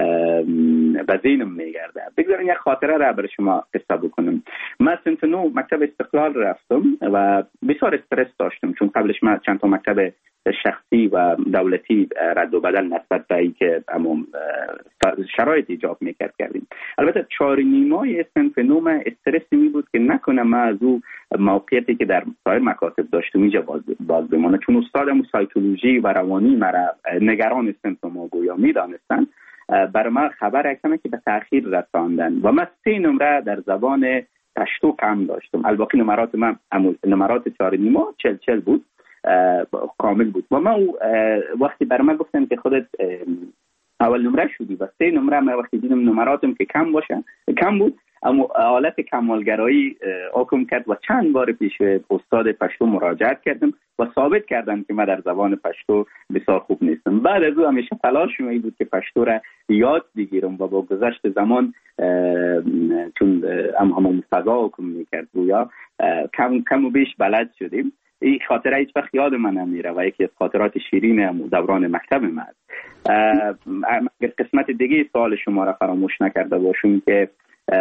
Speaker 21: به ذهنم میگرده. بگذارین یک خاطره را برای شما قصه بکنم. من سنت نو مکتب استقلال رفتم و بسیار استرس داشتم، چون قبلش من چند تا مکتب شخصی و دولتی رد و بدل نسبت به اینکه شرایط ایجاب میکرد کردیم. البته چهار نیمای صنف نوم استرسی می بود که نکنه ما از او موقعیتی که در سایر مکاتب داشتم اینجا باز, باز بمانه، چون استادم سایکولوژی و روانی مرا نگران صنف ما گویا میدانستن. برای من خبر اکنه که به تأخیر رساندن و من سه نمره در زبان پشتو کم داشتم. الباقی نمرات من نمرات چهار نیما چل چل بود، کامل بود. و من وقتی برای من گفتن که خودت اول نمره شدی و سه نمره، من وقتی دیدم نمراتم که کم باشه کم بود، اما حالت کمالگرایی حکم کرد و چند بار پیش استاد پشتو مراجعت کردم و ثابت کردم که من در زبان پشتو بسیار خوب نیستم. بعد از او همیشه تلاش می بود که پشتو را یاد بگیرم و با گذشت زمان چون هم همون فضا حکم میکرد گویا کم کم و بیش بلد شدیم. این خاطره هیچ وقت یاد من نمیره و یکی از خاطرات شیرین دوران مکتب من است. اگر قسمت دیگه سوال شما را فراموش نکرده باشم که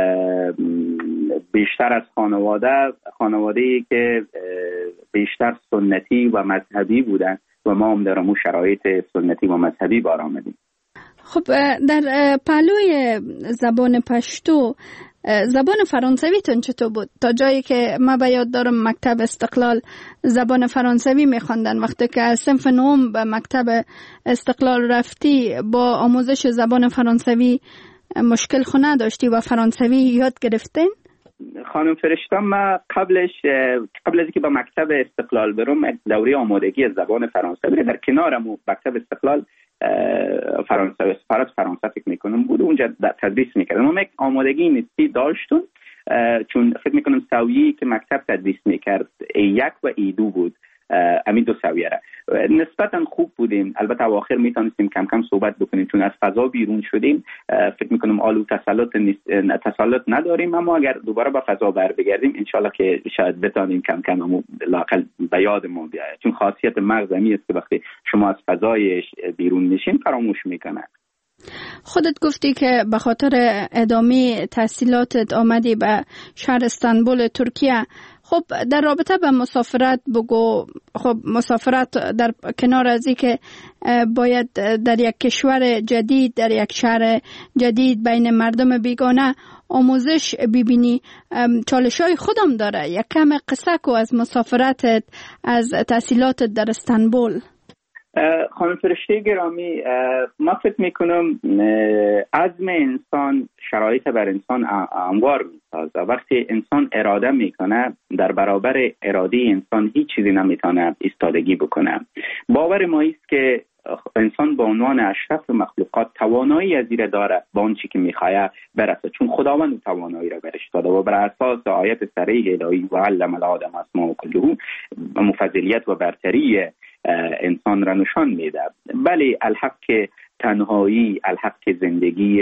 Speaker 21: بیشتر از خانواده خانواده‌ای که بیشتر سنتی و مذهبی بودن و ما هم در امون شرایط سنتی و مذهبی بار آمدیم.
Speaker 20: خب در پهلوی زبان پشتو زبان فرانسوی تون چطور بود؟ تا جایی که ما به یاد دارم مکتب استقلال زبان فرانسوی میخواندن. وقتی که از صنف نهم به مکتب استقلال رفتی با آموزش زبان فرانسوی مشکل خو نداشتی و فرانسوی یاد گرفتین؟
Speaker 21: خانم فرشته، ما قبلش قبل از اینکه به مکتب استقلال برم دوره آمادگی از زبان فرانسوی در کنارم مکتب استقلال فرانسوی سفارت فرانسه فکر میکنم بود، اونجا تدریس میکردم. ما یک آمادگی نسبی داشتم چون فکر میکنم سویه‌ای که مکتب تدریس میکرد ای یک و ای دو بود، امین دو سویه را نسبتا خوب بودیم. البته اواخر میتونستیم کم کم صحبت بکنیم چون از فضا بیرون شدیم. فکر میکنم آلو تسلط تسلط نداریم، اما اگر دوباره به فضا بر بگردیم انشالله که شاید بتونیم کم کم همون لاقل به یادمون بیاید، چون خاصیت مغز همی است که وقتی شما از فضای بیرون میشین فراموش میکنه.
Speaker 20: خودت گفتی که به خاطر ادامه تحصیلاتت آمدی به شهر استانبول ترکیه. خب در رابطه به مسافرت بگو. خب مسافرت در کنار از این که باید در یک کشور جدید در یک شهر جدید بین مردم بیگانه آموزش ببینی، چالش‌های خودم داره. یک کم قصه کو از مسافرتت، از تحصیلاتت در استانبول.
Speaker 21: خانم فرشته گرامی، ما فکر میکنم عزم انسان شرایط بر انسان هموار میسازه. وقتی انسان اراده میکنه در برابر اراده انسان هیچ چیزی نمیتونه ایستادگی بکنه. باور ما است که انسان به عنوان اشرف مخلوقات توانایی از این داره با اون چی که میخواه برسه، چون خداوند توانایی را برش داده و بر اساس آیت صریح الهی و علم الآدم اسماء کلها مفضلیت و برتری انسان را نشان میده. بله الحق که تنهایی، الحق که زندگی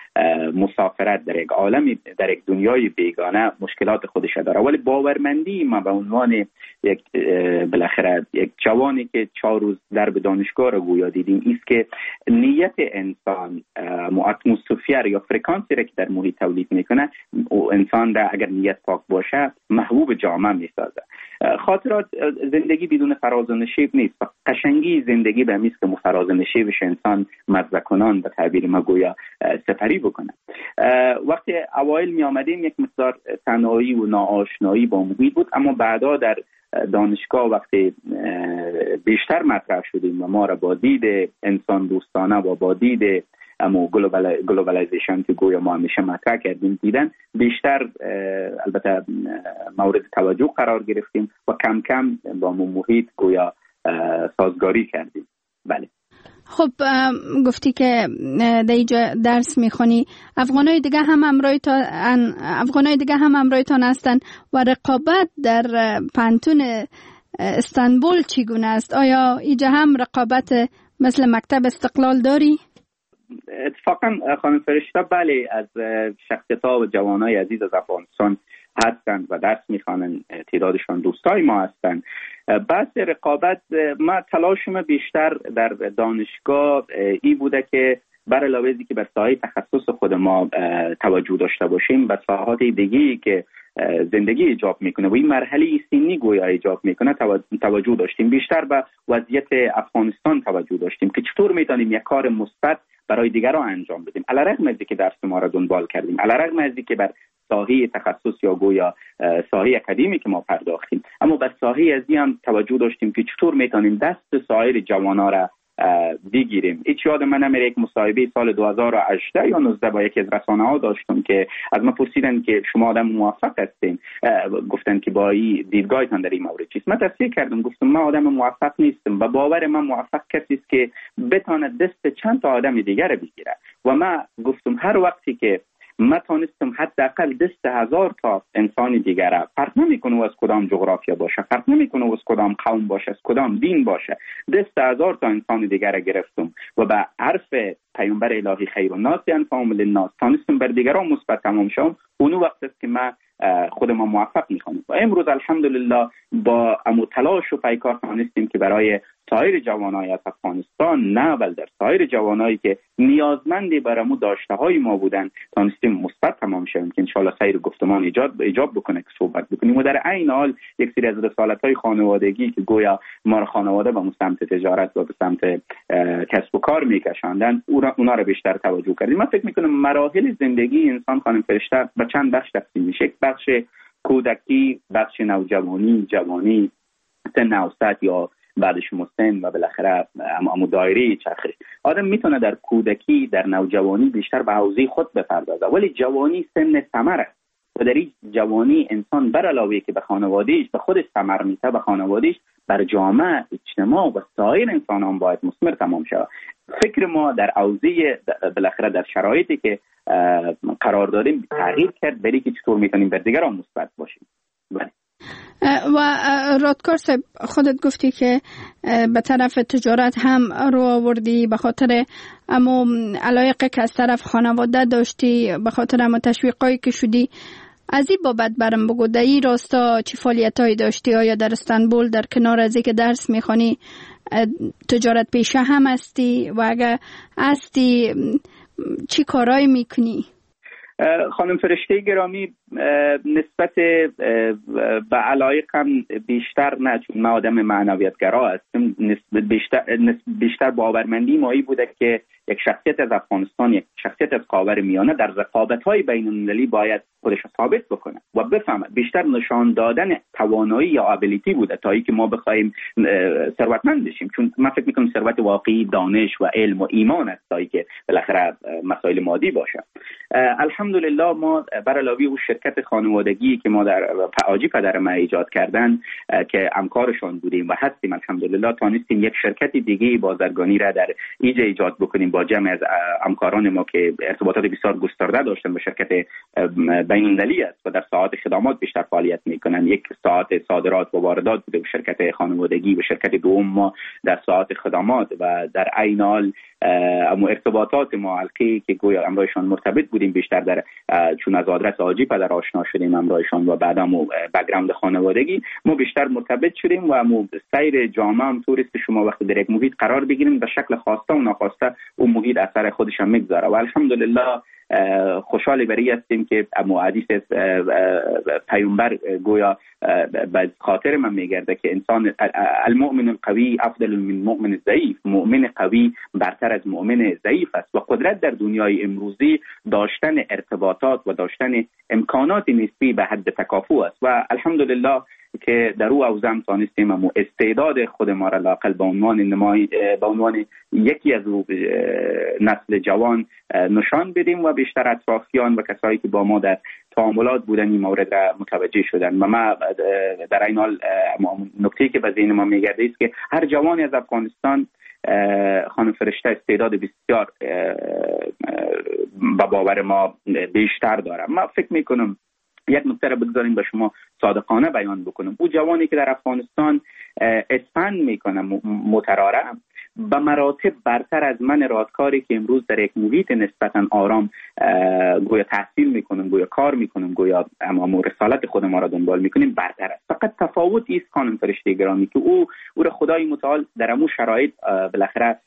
Speaker 21: مسافرت در یک عالم، در یک دنیای بیگانه مشکلات خودش داره، ولی باورمندی ما به عنوان یک بالاخره یک جوانی که چهار روز در دانشگاه رو گویا دیدیم است که نیت انسان اتمسفر یا فرکانسی را که در محیط تولید میکنه و انسان را اگر نیت پاک باشه محبوب جامعه میسازه. خاطرات زندگی بدون فراز و نشیب نیست. قشنگی زندگی به میست که فراز و نشیبش انسان مزه کنان به تعبیر ما گویا سپری بکنه. وقتی اوایل می آمدیم یک مقدار تنهایی و ناآشنایی با محیط بود، اما بعدا در دانشگاه وقتی بیشتر مطرح شدیم و ما را با دید انسان دوستانه و با دید اما گلوبالایزیشن که گویا ما همیشه مطرح کردیم دیدن بیشتر البته مورد توجه قرار گرفتیم و کم کم با محیط گویا سازگاری کردیم. بله.
Speaker 20: خب گفتی که در اینجا درس میخونی، افغانای دیگه هم همراهتان افغانای دیگه هم همراهتان هستن و رقابت در پانتون استانبول چگونه است؟ آیا اینجا هم رقابت مثل مکتب استقلال داری؟
Speaker 21: اتفاقا خانم فرشته بله، از شخصیت‌ها و جوانای عزیز از افغانستان هستند و درس میخوانند، تعدادشان دوستای ما هستند. بحث رقابت ما تلاشم بیشتر در دانشگاه ای بوده که بر علاوه از اینکه بر ساحه تخصص خود ما توجه داشته باشیم، به ساحات دیگه‌ای که زندگی ایجاب میکنه و این مرحله سنی گویا ایجاب میکنه توجه داشتیم. بیشتر به وضعیت افغانستان توجه داشتیم که چطور میتونیم یک کار مثبت برای دیگران انجام بدیم، علیرغم از اینکه درس ما را دنبال کردیم، علیرغم از اینکه بر ساحه تخصص یا گویا ساحه اکادمی که ما پرداختیم، اما به ساحه از این هم توجه داشتیم که چطور میتونیم دست سایر جوانان را بگیریم. هیچ یاد من نمیره یک مصاحبه سال دو هزار و هجده یا نوزده با یکی از رسانه‌ها داشتم که از من پرسیدن که شما آدم موفق هستین، گفتن که با این دیدگاهتان در این مورد چیست. من تصدیق کردم، گفتم من آدم موفق نیستم و باور من موفق کسی است که بتونه دست چند تا آدم دیگر بگیره و من گفتم هر وقتی که من تانستم حداقل دست هزار تا انسان دیگر، فرق نمیکنه از کدام جغرافیا باشه، فرق نمیکنه از کدام قوم باشه، از کدام دین باشه، دست هزار تا انسان دیگر گرفتم و به حرف پیامبر الهی خیر الناس انفعهم للناس تانستم بر دیگران مثبت تمام شم. اون وقت است که من خود ما موفق میخوانیم و امروز الحمدلله با امو تلاش و پیکار تانستیم که برای سایر جوانای از افغانستان، نه بل در سایر جوانایی که نیازمندی برامو داشته های ما بودن، تانستیم مثبت تمام شویم که انشالله سایر گفتمان ایجاد ایجاب بکنه که صحبت بکنیم و در عین حال یک سری از رسالت های خانوادگی که گویا ما خانواده به سمت تجارت و به سمت کسب و کار میکشاندن، اونا رو بیشتر توجه کردیم. من فکر میکنم مراحل زندگی انسان خانم فرشته به چند بخش تقسیم میشه. یک بخش کودکی، بخش نوجوانی، جوانی، سن اوسط یا بعدش مسن و بالاخره امو دایره چرخش. آدم میتونه در کودکی، در نوجوانی بیشتر به حوزه خود بپردازه، ولی جوانی سن ثمر است و در این جوانی انسان بر علاوه که به خانوادهش به خودش ثمر میده، به خانوادهش، بر جامعه، اجتماع و سایر انسانان باید مثمر تمام شود. فکر ما در حوزه بالاخره در شرایطی که قرار داریم تغییر کرد برای که چطور میتونیم بر دیگران مثبت باشیم. بله.
Speaker 20: و رادکار صاحب خودت گفتی که به طرف تجارت هم رو آوردی به خاطر اما علایقه که از طرف خانواده داشتی، به خاطر اما تشویقایی که شدی. از این بابت برم بگو در این راستا چی فعالیت هایی داشتی؟ آیا در استانبول در کنار از که درس میخوانی تجارت پیشه هم هستی و اگر هستی چی کارایی میکنی؟
Speaker 21: خانم فرشته گرامی، نسبت به علایقم بیشتر نه، چون من آدم معنویتگرا هستم، بیشتر بیشتر باورمندی مایی بوده که یک شخصیت از افغانستان، یک شخصیت از خاورمیانه در رقابت‌های بین‌المللی باید خودش رو ثابت بکنه و بفهمه. بیشتر نشان دادن توانایی یا ابیلیتی بوده تا اینکه ما بخوایم ثروتمند بشیم، چون من فکر می‌کنم ثروت واقعی دانش و علم و ایمان است تا اینکه بالاخره مسائل مادی باشه. الحمدلله ما بر علاوه اون شرکت خانوادگی که ما در آجی پدر ما ایجاد کردن که همکارشون بودیم و هستیم، الحمدلله تانستیم یک شرکت دیگه بازرگانی را در ایجا ایجاد بکنیم با جمع از همکاران ما که ارتباطات بسیار گسترده داشتن با شرکت بین‌المللی است و در ساعات خدمات بیشتر فعالیت میکنن. یک ساعت صادرات و واردات بوده به شرکت خانوادگی و شرکت دوم ما در ساعت خدمات و در عین حال اما ارتباطات ما حلقه‌ای که گویا امرایشان مرتبط بودیم بیشتر در چون از آدرس آجی پدر آشنا شدیم امرایشان و بعد هم بک‌گراند خانوادگی ما بیشتر مرتبط شدیم و مو سیر جامعه هم توریست شما وقتی در یک محیط قرار بگیریم به شکل خواسته و ناخواسته اون محیط اثر خودش هم میگذاره و الحمدلله خوشحال بری هستیم که امو حدیث پیامبر گویا به خاطر من میگرده که انسان المؤمن القوی افضل من المؤمن الضعیف، مؤمن قوی برتر از مؤمن ضعیف است و قدرت در دنیای امروزی داشتن ارتباطات و داشتن امکانات نسبی به حد تکافؤ است و الحمدلله که در او اوزم تانستیم امو استعداد خود ما را لاقل به عنوان نمای به عنوان یکی از نسل جوان نشان بدیم و بیشتر اطرافیان و کسایی که با ما در تعاملات بودن این مورد را متوجه شدن و ما در این حال نکته‌ای که به ذهن ما میگرده است که هر جوانی از افغانستان خانم فرشته استعداد بسیار با باور ما بیشتر داره. ما فکر میکنم یک نکته را بگذاریم به شما صادقانه بیان بکنم. او جوانی که در افغانستان اسپند میکنه متراره به مراتب برتر از من رادکاری که امروز در یک محیط نسبتا آرام گویا تحصیل میکنم، گویا کار میکنم، گویا اما رسالت خود ما را دنبال میکنیم برتر است. فقط تفاوتی است خانم فرشته گرامی که او او را خدای متعال در امو شرایط بالاخره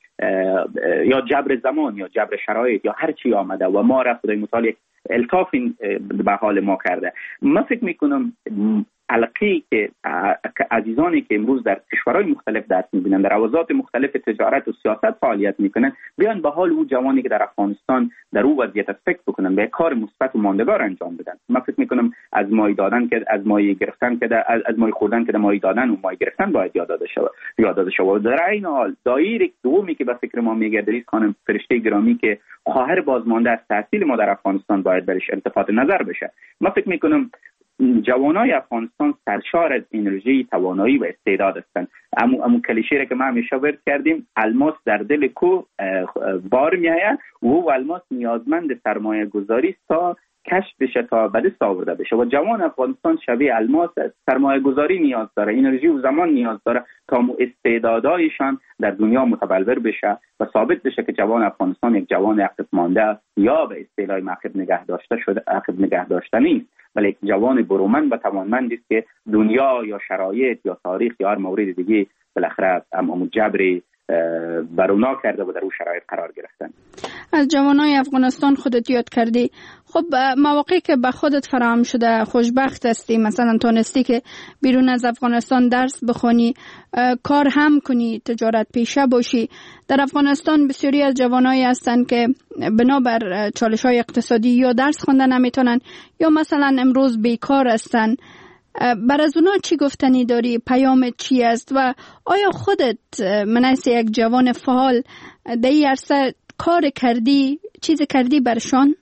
Speaker 21: یا جبر زمان یا جبر شرایط یا هر چی آمده و ما را خدای متعال یک الطاف به حال ما کرده. من فکر میکنم علاقه که عزیزانی که امروز در کشورهای مختلف دست میبینن، در حوزات مختلف تجارت و سیاست فعالیت میکنن، بیان به حال او جوانی که در افغانستان در او وضعیت فکر بکنن، به کار مثبت و ماندگار انجام بدن. من فکر میکنم از مایه دادن که از مایه گرفتن که از, از مایه خوردن که مایه دادن و مایه گرفتن باید یاد داده شود یاد داده شود. در این حال دایره دومی که به فکر ما میگردید خانم فرشته گرامی که خواهر بازمانده از تحصیل ما در افغانستان باید برش التفات نظر بشه. من فکر میکنم جوانای افغانستان سرشار از انرژی، توانایی و استعداد هستند. امو امو کلیشه را که ما همیشه ورد کردیم، الماس در دل کو بار میآید و او الماس نیازمند سرمایه گذاری است تا کشف بشه، تا به دست آورده بشه. و جوان افغانستان شبیه الماس است، سرمایه گذاری نیاز داره، انرژی و زمان نیاز داره تا استعدادایشان در دنیا متبلور بشه و ثابت بشه که جوان افغانستان یک جوان عقب مانده یا به اصطلاح عقب نگه داشته شده عقب نگه داشته نیست، ولی یک جوان برومند و توانمند است که دنیا یا شرایط یا تاریخ یا هر مورد دیگه بالاخره امام جبری برونا کرده و در اون شرایط قرار گرفتن.
Speaker 20: از جوانای افغانستان خودت یاد کردی. خب مواقعی که به خودت فراهم شده خوشبخت هستی، مثلا تونستی که بیرون از افغانستان درس بخونی، کار هم کنی، تجارت پیشه باشی. در افغانستان بسیاری از جوانایی هستند که بنابر چالش‌های اقتصادی یا درس خوندن نمیتونن یا مثلا امروز بیکار هستند. بر از اونا چی گفتنی داری؟ پیامت چی است؟ و آیا خودت منیس یک جوان فعال در این عرصه کار کردی، چیز کردی برشان؟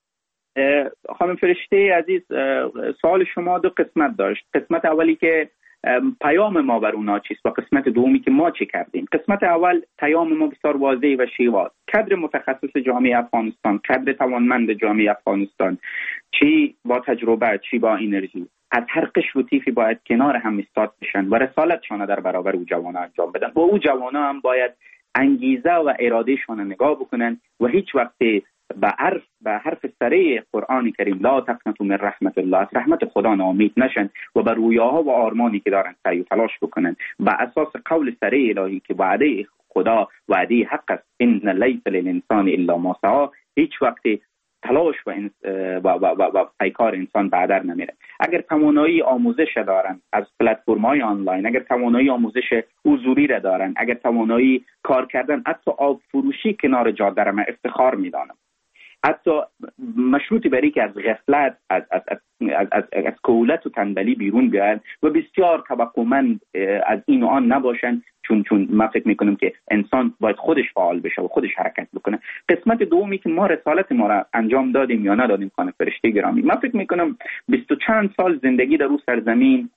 Speaker 21: خانم فرشته عزیز، سوال شما دو قسمت داشت. قسمت اولی که پیام ما بر اونا چیست و قسمت دومی که ما چی کردیم. قسمت اول پیام ما بسیار واضح و شیواز. کادر متخصص جامعه افغانستان، کادر توانمند جامعه افغانستان، چی با تجربه چی با انرژی، از هر قشر و طیفی باید کنار هم ایستاد بشن و رسالتشان در برابر او جوانا انجام بدن. و او جوانا هم باید انگیزه و ارادهشان نگاه بکنن و هیچ وقت به حرف به حرف سره قرآن کریم لا تقنطوا من رحمت الله، از رحمت خدا ناامید نشن و بر رویاها و آرمانی که دارن سعی و تلاش بکنن بر اساس قول سره الهی که وعده خدا وعده حق است، ان لیس للانسان الا ما سعی. هیچ وقت تلاش و و و و, و پیکار انسان بعدر نمیره. اگر توانایی آموزش دارن از پلتفرم‌های آنلاین، اگر توانایی آموزش حضوری را دارن، اگر توانایی کار کردن حتی آب فروشی کنار جاده را من افتخار میدانم. حتی مشروطی برای که از غفلت از از از از, از, از کولت و تنبلی بیرون بیاین و بسیار توقعمند از این و آن نباشن، چون چون ما فکر میکنم که انسان باید خودش فعال بشه و خودش حرکت بکنه. قسمت دومی که ما رسالت ما را انجام دادیم یا ندادیم خانم فرشته گرامی، ما فکر میکنم بیست و چند سال زندگی در اون سرزمین،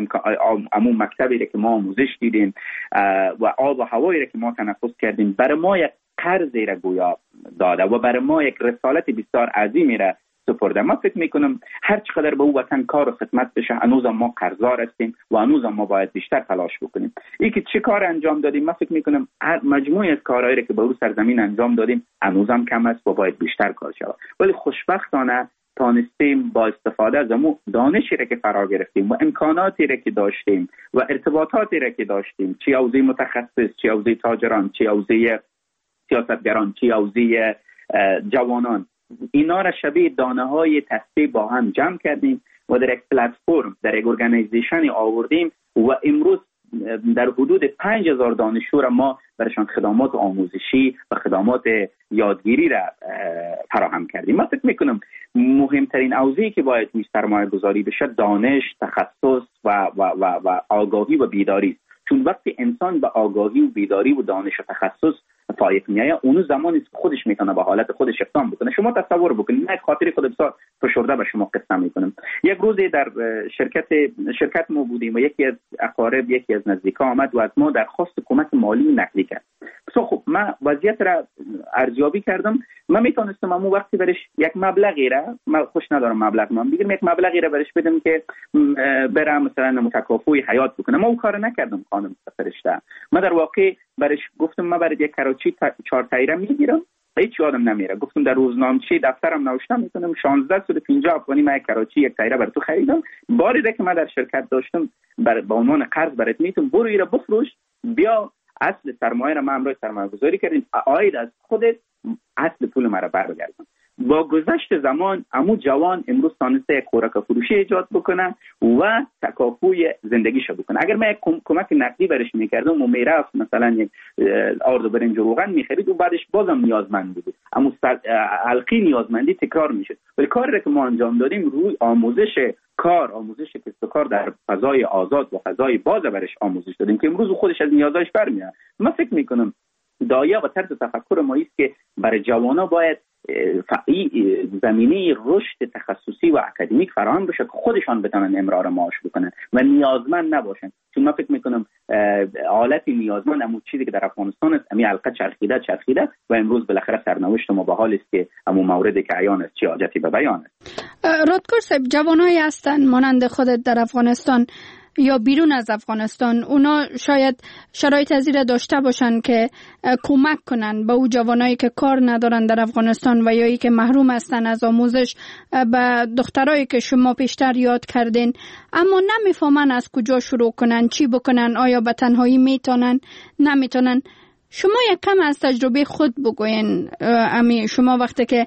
Speaker 21: عموم مکتبی که ما آموزش دیدیم و آب و هوایی را که ما تنفس کردیم برای ما یک قرضی را گویا داده و برای ما یک رسالت بسیار عظیمی را سپرده. من فکر میکنم هر چقدر به او وطن کار و خدمت بشه هنوز ما قرضدار هستیم و هنوز ما باید بیشتر تلاش بکنیم. این که چه کار انجام دادیم، من فکر میکنم مجموعی از کارهایی را که به او سرزمین انجام دادیم هنوز هم کم است و باید بیشتر کار شود. ولی خوشبختانه تانستیم با استفاده از امو دانشی را که فرا گرفتیم و امکاناتی را که داشتیم و ارتباطاتی را که داشتیم، چه حوزه متخصص، چه حوزه تاجران، چه حوزه سیاستگران، چه حوزه جوانان، اینا را شبیه دانه های تسبیح با هم جمع کردیم و در یک پلتفرم، در یک ارگانیزیشن آوردیم و امروز در حدود پنج هزار دانشجو را ما برشان خدمات آموزشی و خدمات یادگیری را فراهم کردیم. من فکر میکنم مهمترین حوزه‌ای که باید روی سرمایه گذاری بشه دانش، تخصص و, و, و, و آگاهی و بیداری است. چون وقتی انسان به آگاهی و بیداری و دانش و تخصص فایق میایه، اون زمانی است که خودش میتونه به حالت خودش اقدام بکنه. شما تصور بکنید، من خاطر خود بسیار فشرده به شما قصه میکنم. یک روزی در شرکت شرکت ما بودیم و یکی از اقارب، یکی از نزدیکا آمد و از ما درخواست کمک مالی نقدی کرد. بسیار خب، من وضعیت را ارزیابی کردم. من میتونستم اون وقتی برش یک مبلغی را، من خوش ندارم مبلغ من بگیرم، یک مبلغی را برش بدم که برم مثلا متکافئ حیات بکنم. ما اون کار نکردم خانم فرشته. من در واقع برش گفتم من برای یک کراچی چهار تایره میگیرم، هیچ یادم نمیره. گفتم در روزنامه‌چه دفترم نوشتم میتونم شانزده صد و پنجاه افغانی من کراچی یک تایره بر تو خریدم. باری که من در شرکت داشتم بر با عنوان قرض برات میتونم، برو ایره بفروش، بیا اصل سرمایه را من امروز سرمایه گذاری کردیم، عاید از خودت اصل پول مرا برگردون. با گذشت زمان امو جوان امروز تانسته یک خوراک فروشی ایجاد بکنه و تکافوی زندگیشو بکنه. اگر من یک کمک نقدی برش میکردم و میرفت مثلا یک آرد و برنج و روغن میخرید و بعدش بازم نیازمند بود، اما حلقی نیازمندی تکرار میشد. ولی کاری که ما انجام دادیم روی آموزش کار، آموزش کسب و کار در فضای آزاد و فضای باز برش آموزش دادیم که امروز خودش از نیازش برمیاد. من فکر میکنم دایه و طرز تفکر ما است که برای جوانا باید زمینه رشد تخصصی و اکادمیک فراهم بشه که خودشان بتونن امرار معاش بکنن و نیازمند نباشن. چون من فکر میکنم حالت نیازمند همون چیزی که در افغانستان است، همین حلقه چرخیده چرخیده و امروز بالاخره سرنوشت ما به حال است که همون موردی که عیان است چه حاجتی به بیان است.
Speaker 20: رادکور صاحب، جوانایی هستن مانند خودت در افغانستان یا بیرون از افغانستان، اونا شاید شرایط از این داشته باشن که کمک کنن به او جوانایی که کار ندارن در افغانستان و یا ای که محروم هستن از آموزش، به دخترایی که شما پیشتر یاد کردین اما نمیفهمن از کجا شروع کنن، چی بکنن، آیا به تنهایی میتونن نمیتونن. شما یک کم از تجربه خود بگوین. امی شما وقتی که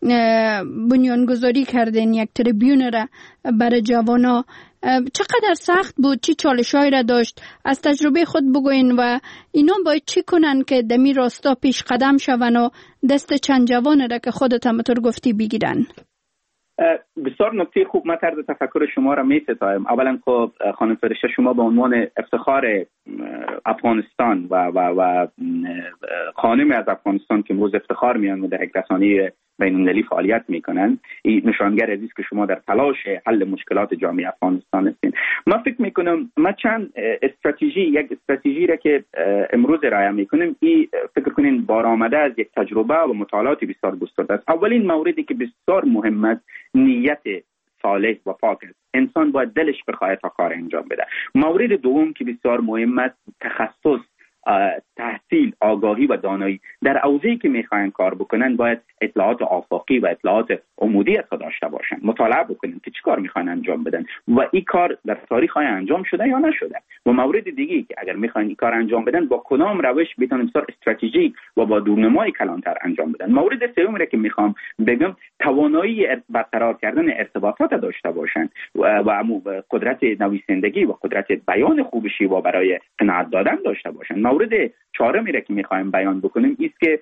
Speaker 20: بنیانگذاری کردین یک تریبیون را برای جوانا، چقدر سخت بود؟ چی چالش‌هایی را داشت؟ از تجربه خود بگوین و اینا باید چی کنن که دمی راستا پیش قدم شون و دست چند جوان را که خودت هم طور گفتی بگیرن؟
Speaker 21: بسیار نکته خوب. من طرز تفکر شما را می‌ستایم. اولا خب خانم فرشته، شما به عنوان افتخار افغانستان و و و خانم از افغانستان که امروز افتخار می‌کنند در یک رسانه بین‌المللی فعالیت میکنن، این نشانگر عزیز که شما در تلاش حل مشکلات جامعه افغانستان هستین. من فکر میکنم من چند استراتژی یک استراتژی را که امروز ارائه میکنیم، این فکر کنین بارآمده از یک تجربه و مطالعات بسیار گسترده است. اولین موردی که بسیار مهم است نیت صالح و پاک است. انسان باید دلش بخواهد تا کار انجام بده. مورد دوم که بسیار مهم است تخصص، تحصیل، آگاهی و دانایی. در حوزه‌ای که میخواین کار بکنن باید اطلاعات آفاقی و اطلاعات عمودی از داشته باشن، مطالعه بکنن که چی کار میخواین انجام بدن و این کار در تاریخ های انجام شده یا نشده. و مورد دیگه که اگر میخواین این کار انجام بدن با کدام روش بتونن بسیار استراتژیک و با دورنمای کلانتر انجام بدن. مورد سوم را که میخوام بگم توانایی برقرار کردن ارتباطات داشته باشن و, و قدرت نویسندگی و قدرت بیان خوب شیوا برای قناعت دادن داشته باشن. مورد چهارمی را که میخوایم بیان بکنیم است که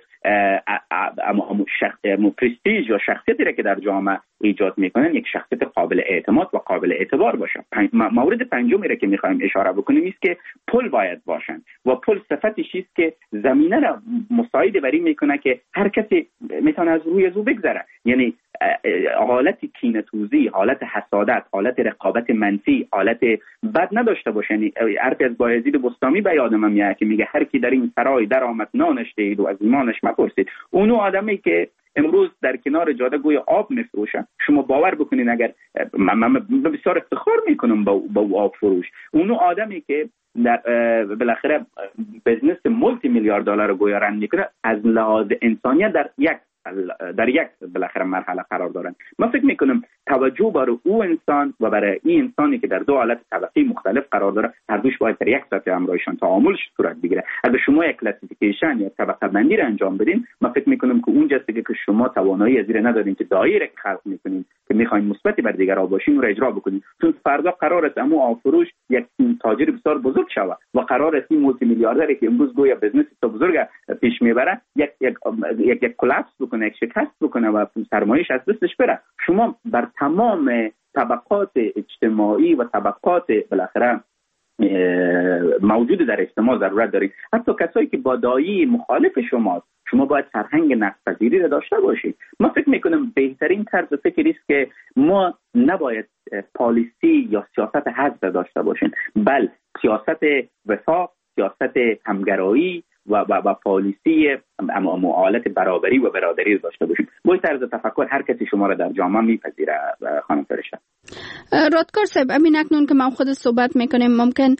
Speaker 21: اما شخص پرستیژ یا شخصیتی را که در جامعه ایجاد میکنن یک شخصیت قابل اعتماد و قابل اعتبار باشه. مورد پنجمی را که میخوایم اشاره بکنیم است که پل باید باشن و پل صفتش است که زمینه را مساعد بری میکنه که هر کسی میتونه از روی از او بگذره. یعنی حالت کینه‌توزی، حالت حسادت، حالت رقابت منفی، حالت بد نداشته باشه. یعنی حرف از بایزید بستامی به یادم میاد که میگه هر کی در این سرای در آمد نانش دید و از ایمانش مپرسید. اونو آدمی که امروز در کنار جاده گوی آب میفروشن، شما باور بکنین اگر من بسیار افتخار میکنم با با آب فروش، اونو آدمی که در بالاخره بزنس مولتی میلیارد دلار گویا رن میکنه، از لحاظ انسانیت در یک در یک بالاخره مرحله قرار دارن. من فکر میکنم توجه برای او انسان و برای این انسانی که در دو حالت طبقی مختلف قرار داره، هر دوش باید در یک سطح همراهشان تعاملش صورت بگیره. اگر شما یک کلاسیفیکیشن یا طبقه بندی را انجام بدین، من فکر میکنم که اونجاست که شما توانایی از این ندارین که دایره خلق میکنین که میخواین مثبتی بر دیگران باشین و را اجرا بکنین. چون فردا قرار است امو آفروش یک تاجر بسیار بزرگ شود و قرار است این مولتی میلیاردری که امروز گویا بزنس تو بزرگ پیش میبره یک یک یک, یک کلاپس بکنه، یک شکست بکنه و سرمایه‌اش از دستش بره. شما بر تمام طبقات اجتماعی و طبقات بالاخره موجود در اجتماع ضرورت دارید. حتی کسایی که با دایی مخالف شماست، شما باید فرهنگ نقدپذیری را داشته باشید. من فکر میکنم بهترین طرز فکری است که ما نباید پالیسی یا سیاست حزب داشته باشیم، بل سیاست وفاق، سیاست همگرایی و و, و پالیسی معالجه برابری و برادری داشته باشیم. با این طرز تفکر هر کسی شما را در جامعه میپذیره. خانم فرشته
Speaker 20: رادکار صاحب، امین اکنون که ما خود صحبت میکنیم ممکن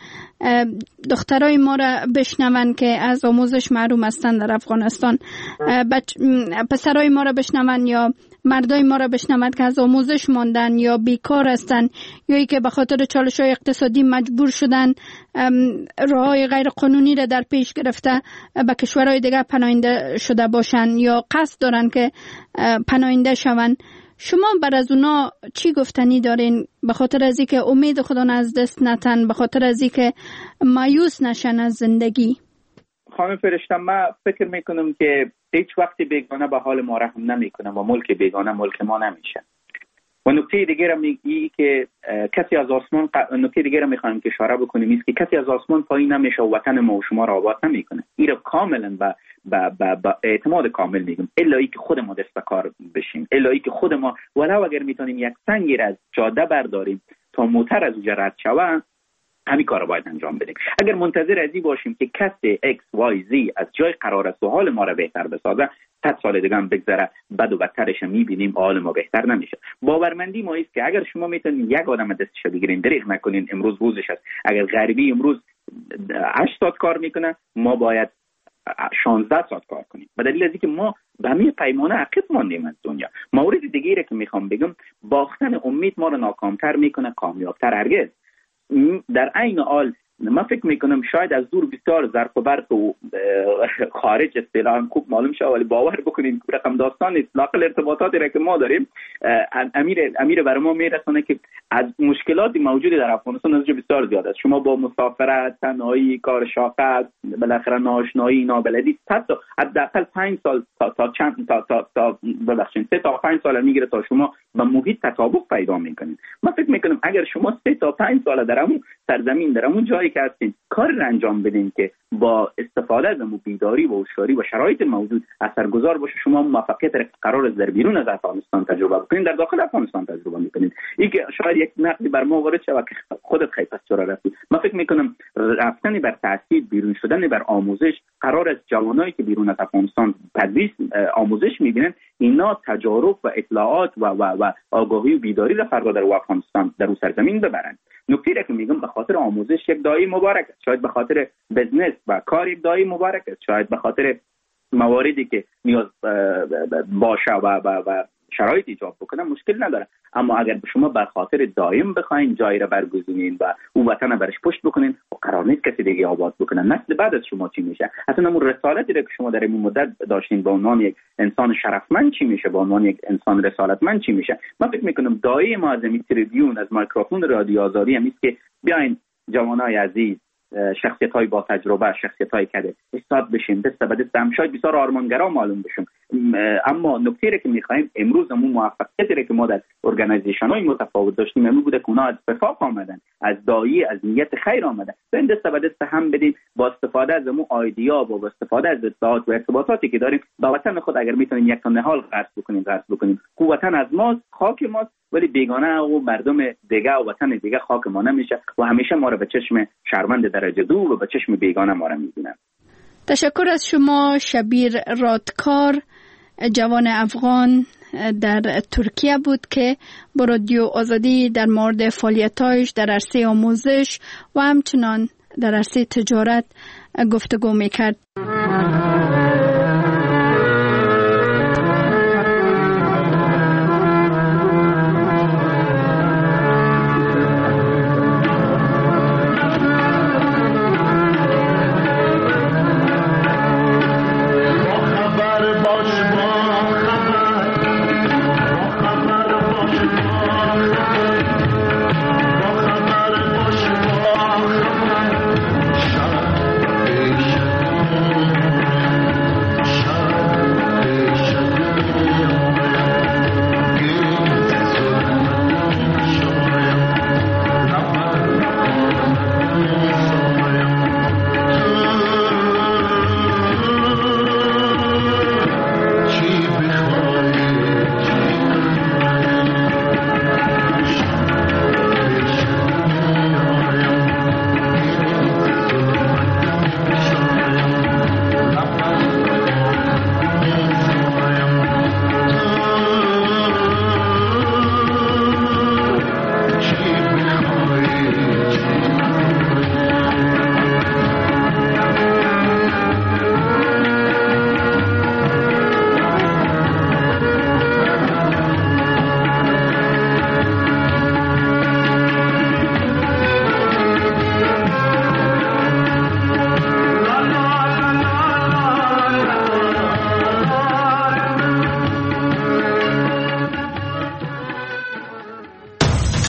Speaker 20: دخترای ما را بشنون که از آموزش محروم هستند در افغانستان، بچ... پسرای ما را بشنون یا مردای ما را بشنوند که از آموزش ماندن یا بیکار هستند یا ای که به خاطر چالش‌های اقتصادی مجبور شدن راه‌های غیر قانونی را در پیش گرفته به کشورهای دیگر پناهنده شده باشند یا قصد دارن که پناهنده شوند. شما بر از اونا چی گفتنی دارین به خاطر از اینکه امید خودان از دست نتن، به خاطر از اینکه مایوس نشن از زندگی؟
Speaker 21: خانم فرشته، من فکر میکنم که هیچ وقتی بیگانه به حال ما رحم نمیکنه و ملک بیگانه ملک ما نمیشه. و نکته دیگه را میگی که کسی از آسمان ق... نکته دیگه را میخوایم که اشاره بکنیم است که کسی از آسمان پایین نمیشه و وطن ما و شما را آباد نمیکنه. این را کاملا با با با, با اعتماد کامل میگم، الا ای که خود ما دست به کار بشیم، الا ای که خود ما ولو اگر میتونیم یک سنگی را از جاده برداریم تا موتر از اونجا رد شود، همین کار رو باید انجام بدیم. اگر منتظر ازی باشیم که کسی ایکس وای زی از جای قرار است و حال ما را بهتر بسازه، صد سال دیگه هم بگذره بد و بدترش میبینیم، حال ما بهتر نمیشه. باورمندی ما است که اگر شما میتونید یک آدم دستش بگیرین، دریغ نکنین، امروز روزش است. اگر غربی امروز هشت ساعت کار میکنه، ما باید شانزده ساعت کار کنیم. به دلیل از اینکه ما به همین پیمانه عقب ماندیم از دنیا. مورد دیگه که میخوام بگم، باختن امید ما رو ناکامتر میکنه، کامیابتر هرگز. در عین حال من فکر میکنم شاید از دور بسیار ظرف و برق و خارج اصطلاحاً خوب معلوم شه، ولی باور بکنید رقم داستان نیست. نقل ارتباطاتی را که ما داریم امیر امیر برای ما میرسونه که از مشکلاتی موجود در افغانستان از بسیار زیاد است. شما با مسافرت، تنهایی، کار شاقه، بالاخره ناآشنایی، نابلدی، حتی حداقل پنج سال تا تا چند تا تا تا ببخشید سه تا پنج سال میگیره تا شما با محیط تطابق پیدا میکنید. من فکر میکنم اگر شما سه تا پنج سال در اون سرزمین در اون جایی که هستین کار را انجام بدین که با استفاده از بیداری و هوشیاری و شرایط موجود اثرگذار باشه، شما موفقیت را قرار است در بیرون از افغانستان تجربه بکنید، در داخل افغانستان تجربه میکنید. این که شاید یک نقدی بر ما وارد شود که خودت خیلی پس چرا رفتی. من فکر میکنم رفتن بر تحصیل، بیرون شدن بر آموزش، قرار است جوانایی که بیرون از افغانستان تدریس آموزش میبینن اینا تجارب و اطلاعات و و و آگاهی و بیداری را فردا در افغانستان در اون سرزمین ببرند. نکته را که میگم به خاطر آموزش یک دایی مبارک است، شاید به خاطر بزنس و کار یک دایی مبارک است، شاید به خاطر مواردی که نیاز باشه و و و شرایط ایجاب بکنه مشکل نداره. اما اگر به شما به خاطر دائم بخواین جایی را برگزینین و اون وطن برش پشت بکنین، قرار نیست کسی دیگه آباد بکنه. نسل بعد از شما چی میشه؟ اصلا اون رسالتی را که شما در این مدت داشتین به عنوان یک انسان شرفمند چی میشه؟ به عنوان یک انسان رسالتمند چی میشه؟ من فکر میکنم دایی ما از این تریبیون، از میکروفون رادیو آزادی هم است که بیاین جوانای عزیز، شخصیت‌های با تجربه، شخصیت‌های کده استاد بشیم، دست به دست هم شاید بسیار آرمانگرا معلوم بشیم. اما نکته را که می‌خوایم امروز همون موفقیتی را که ما در ارگانایزیشن‌های متفاوت داشتیم همون بوده که اونا از وفاق آمدن، از دایی، از نیت خیر آمدن. این دست به دست هم بدیم با استفاده از همون ایدیا و با استفاده از اطلاعات و ارتباطاتی که داریم با وطن خود اگر می‌تونیم یک تا نهال قرض بکنیم، قرض بکنیم. وطن از ماست، خاک ماست، ولی بیگانه و مردم دیگه و وطن دیگه خاک ما نمیشه و همیشه ما رو به چشم شرمنده درجه دو و به چشم بیگانه ما رو میبینن.
Speaker 20: تشکر از شما شبیر رادکار، جوان افغان در ترکیه بود که با رادیو آزادی در مورد فعالیت‌هایش در عرصه آموزش و همچنان در عرصه تجارت گفتگو میکرد.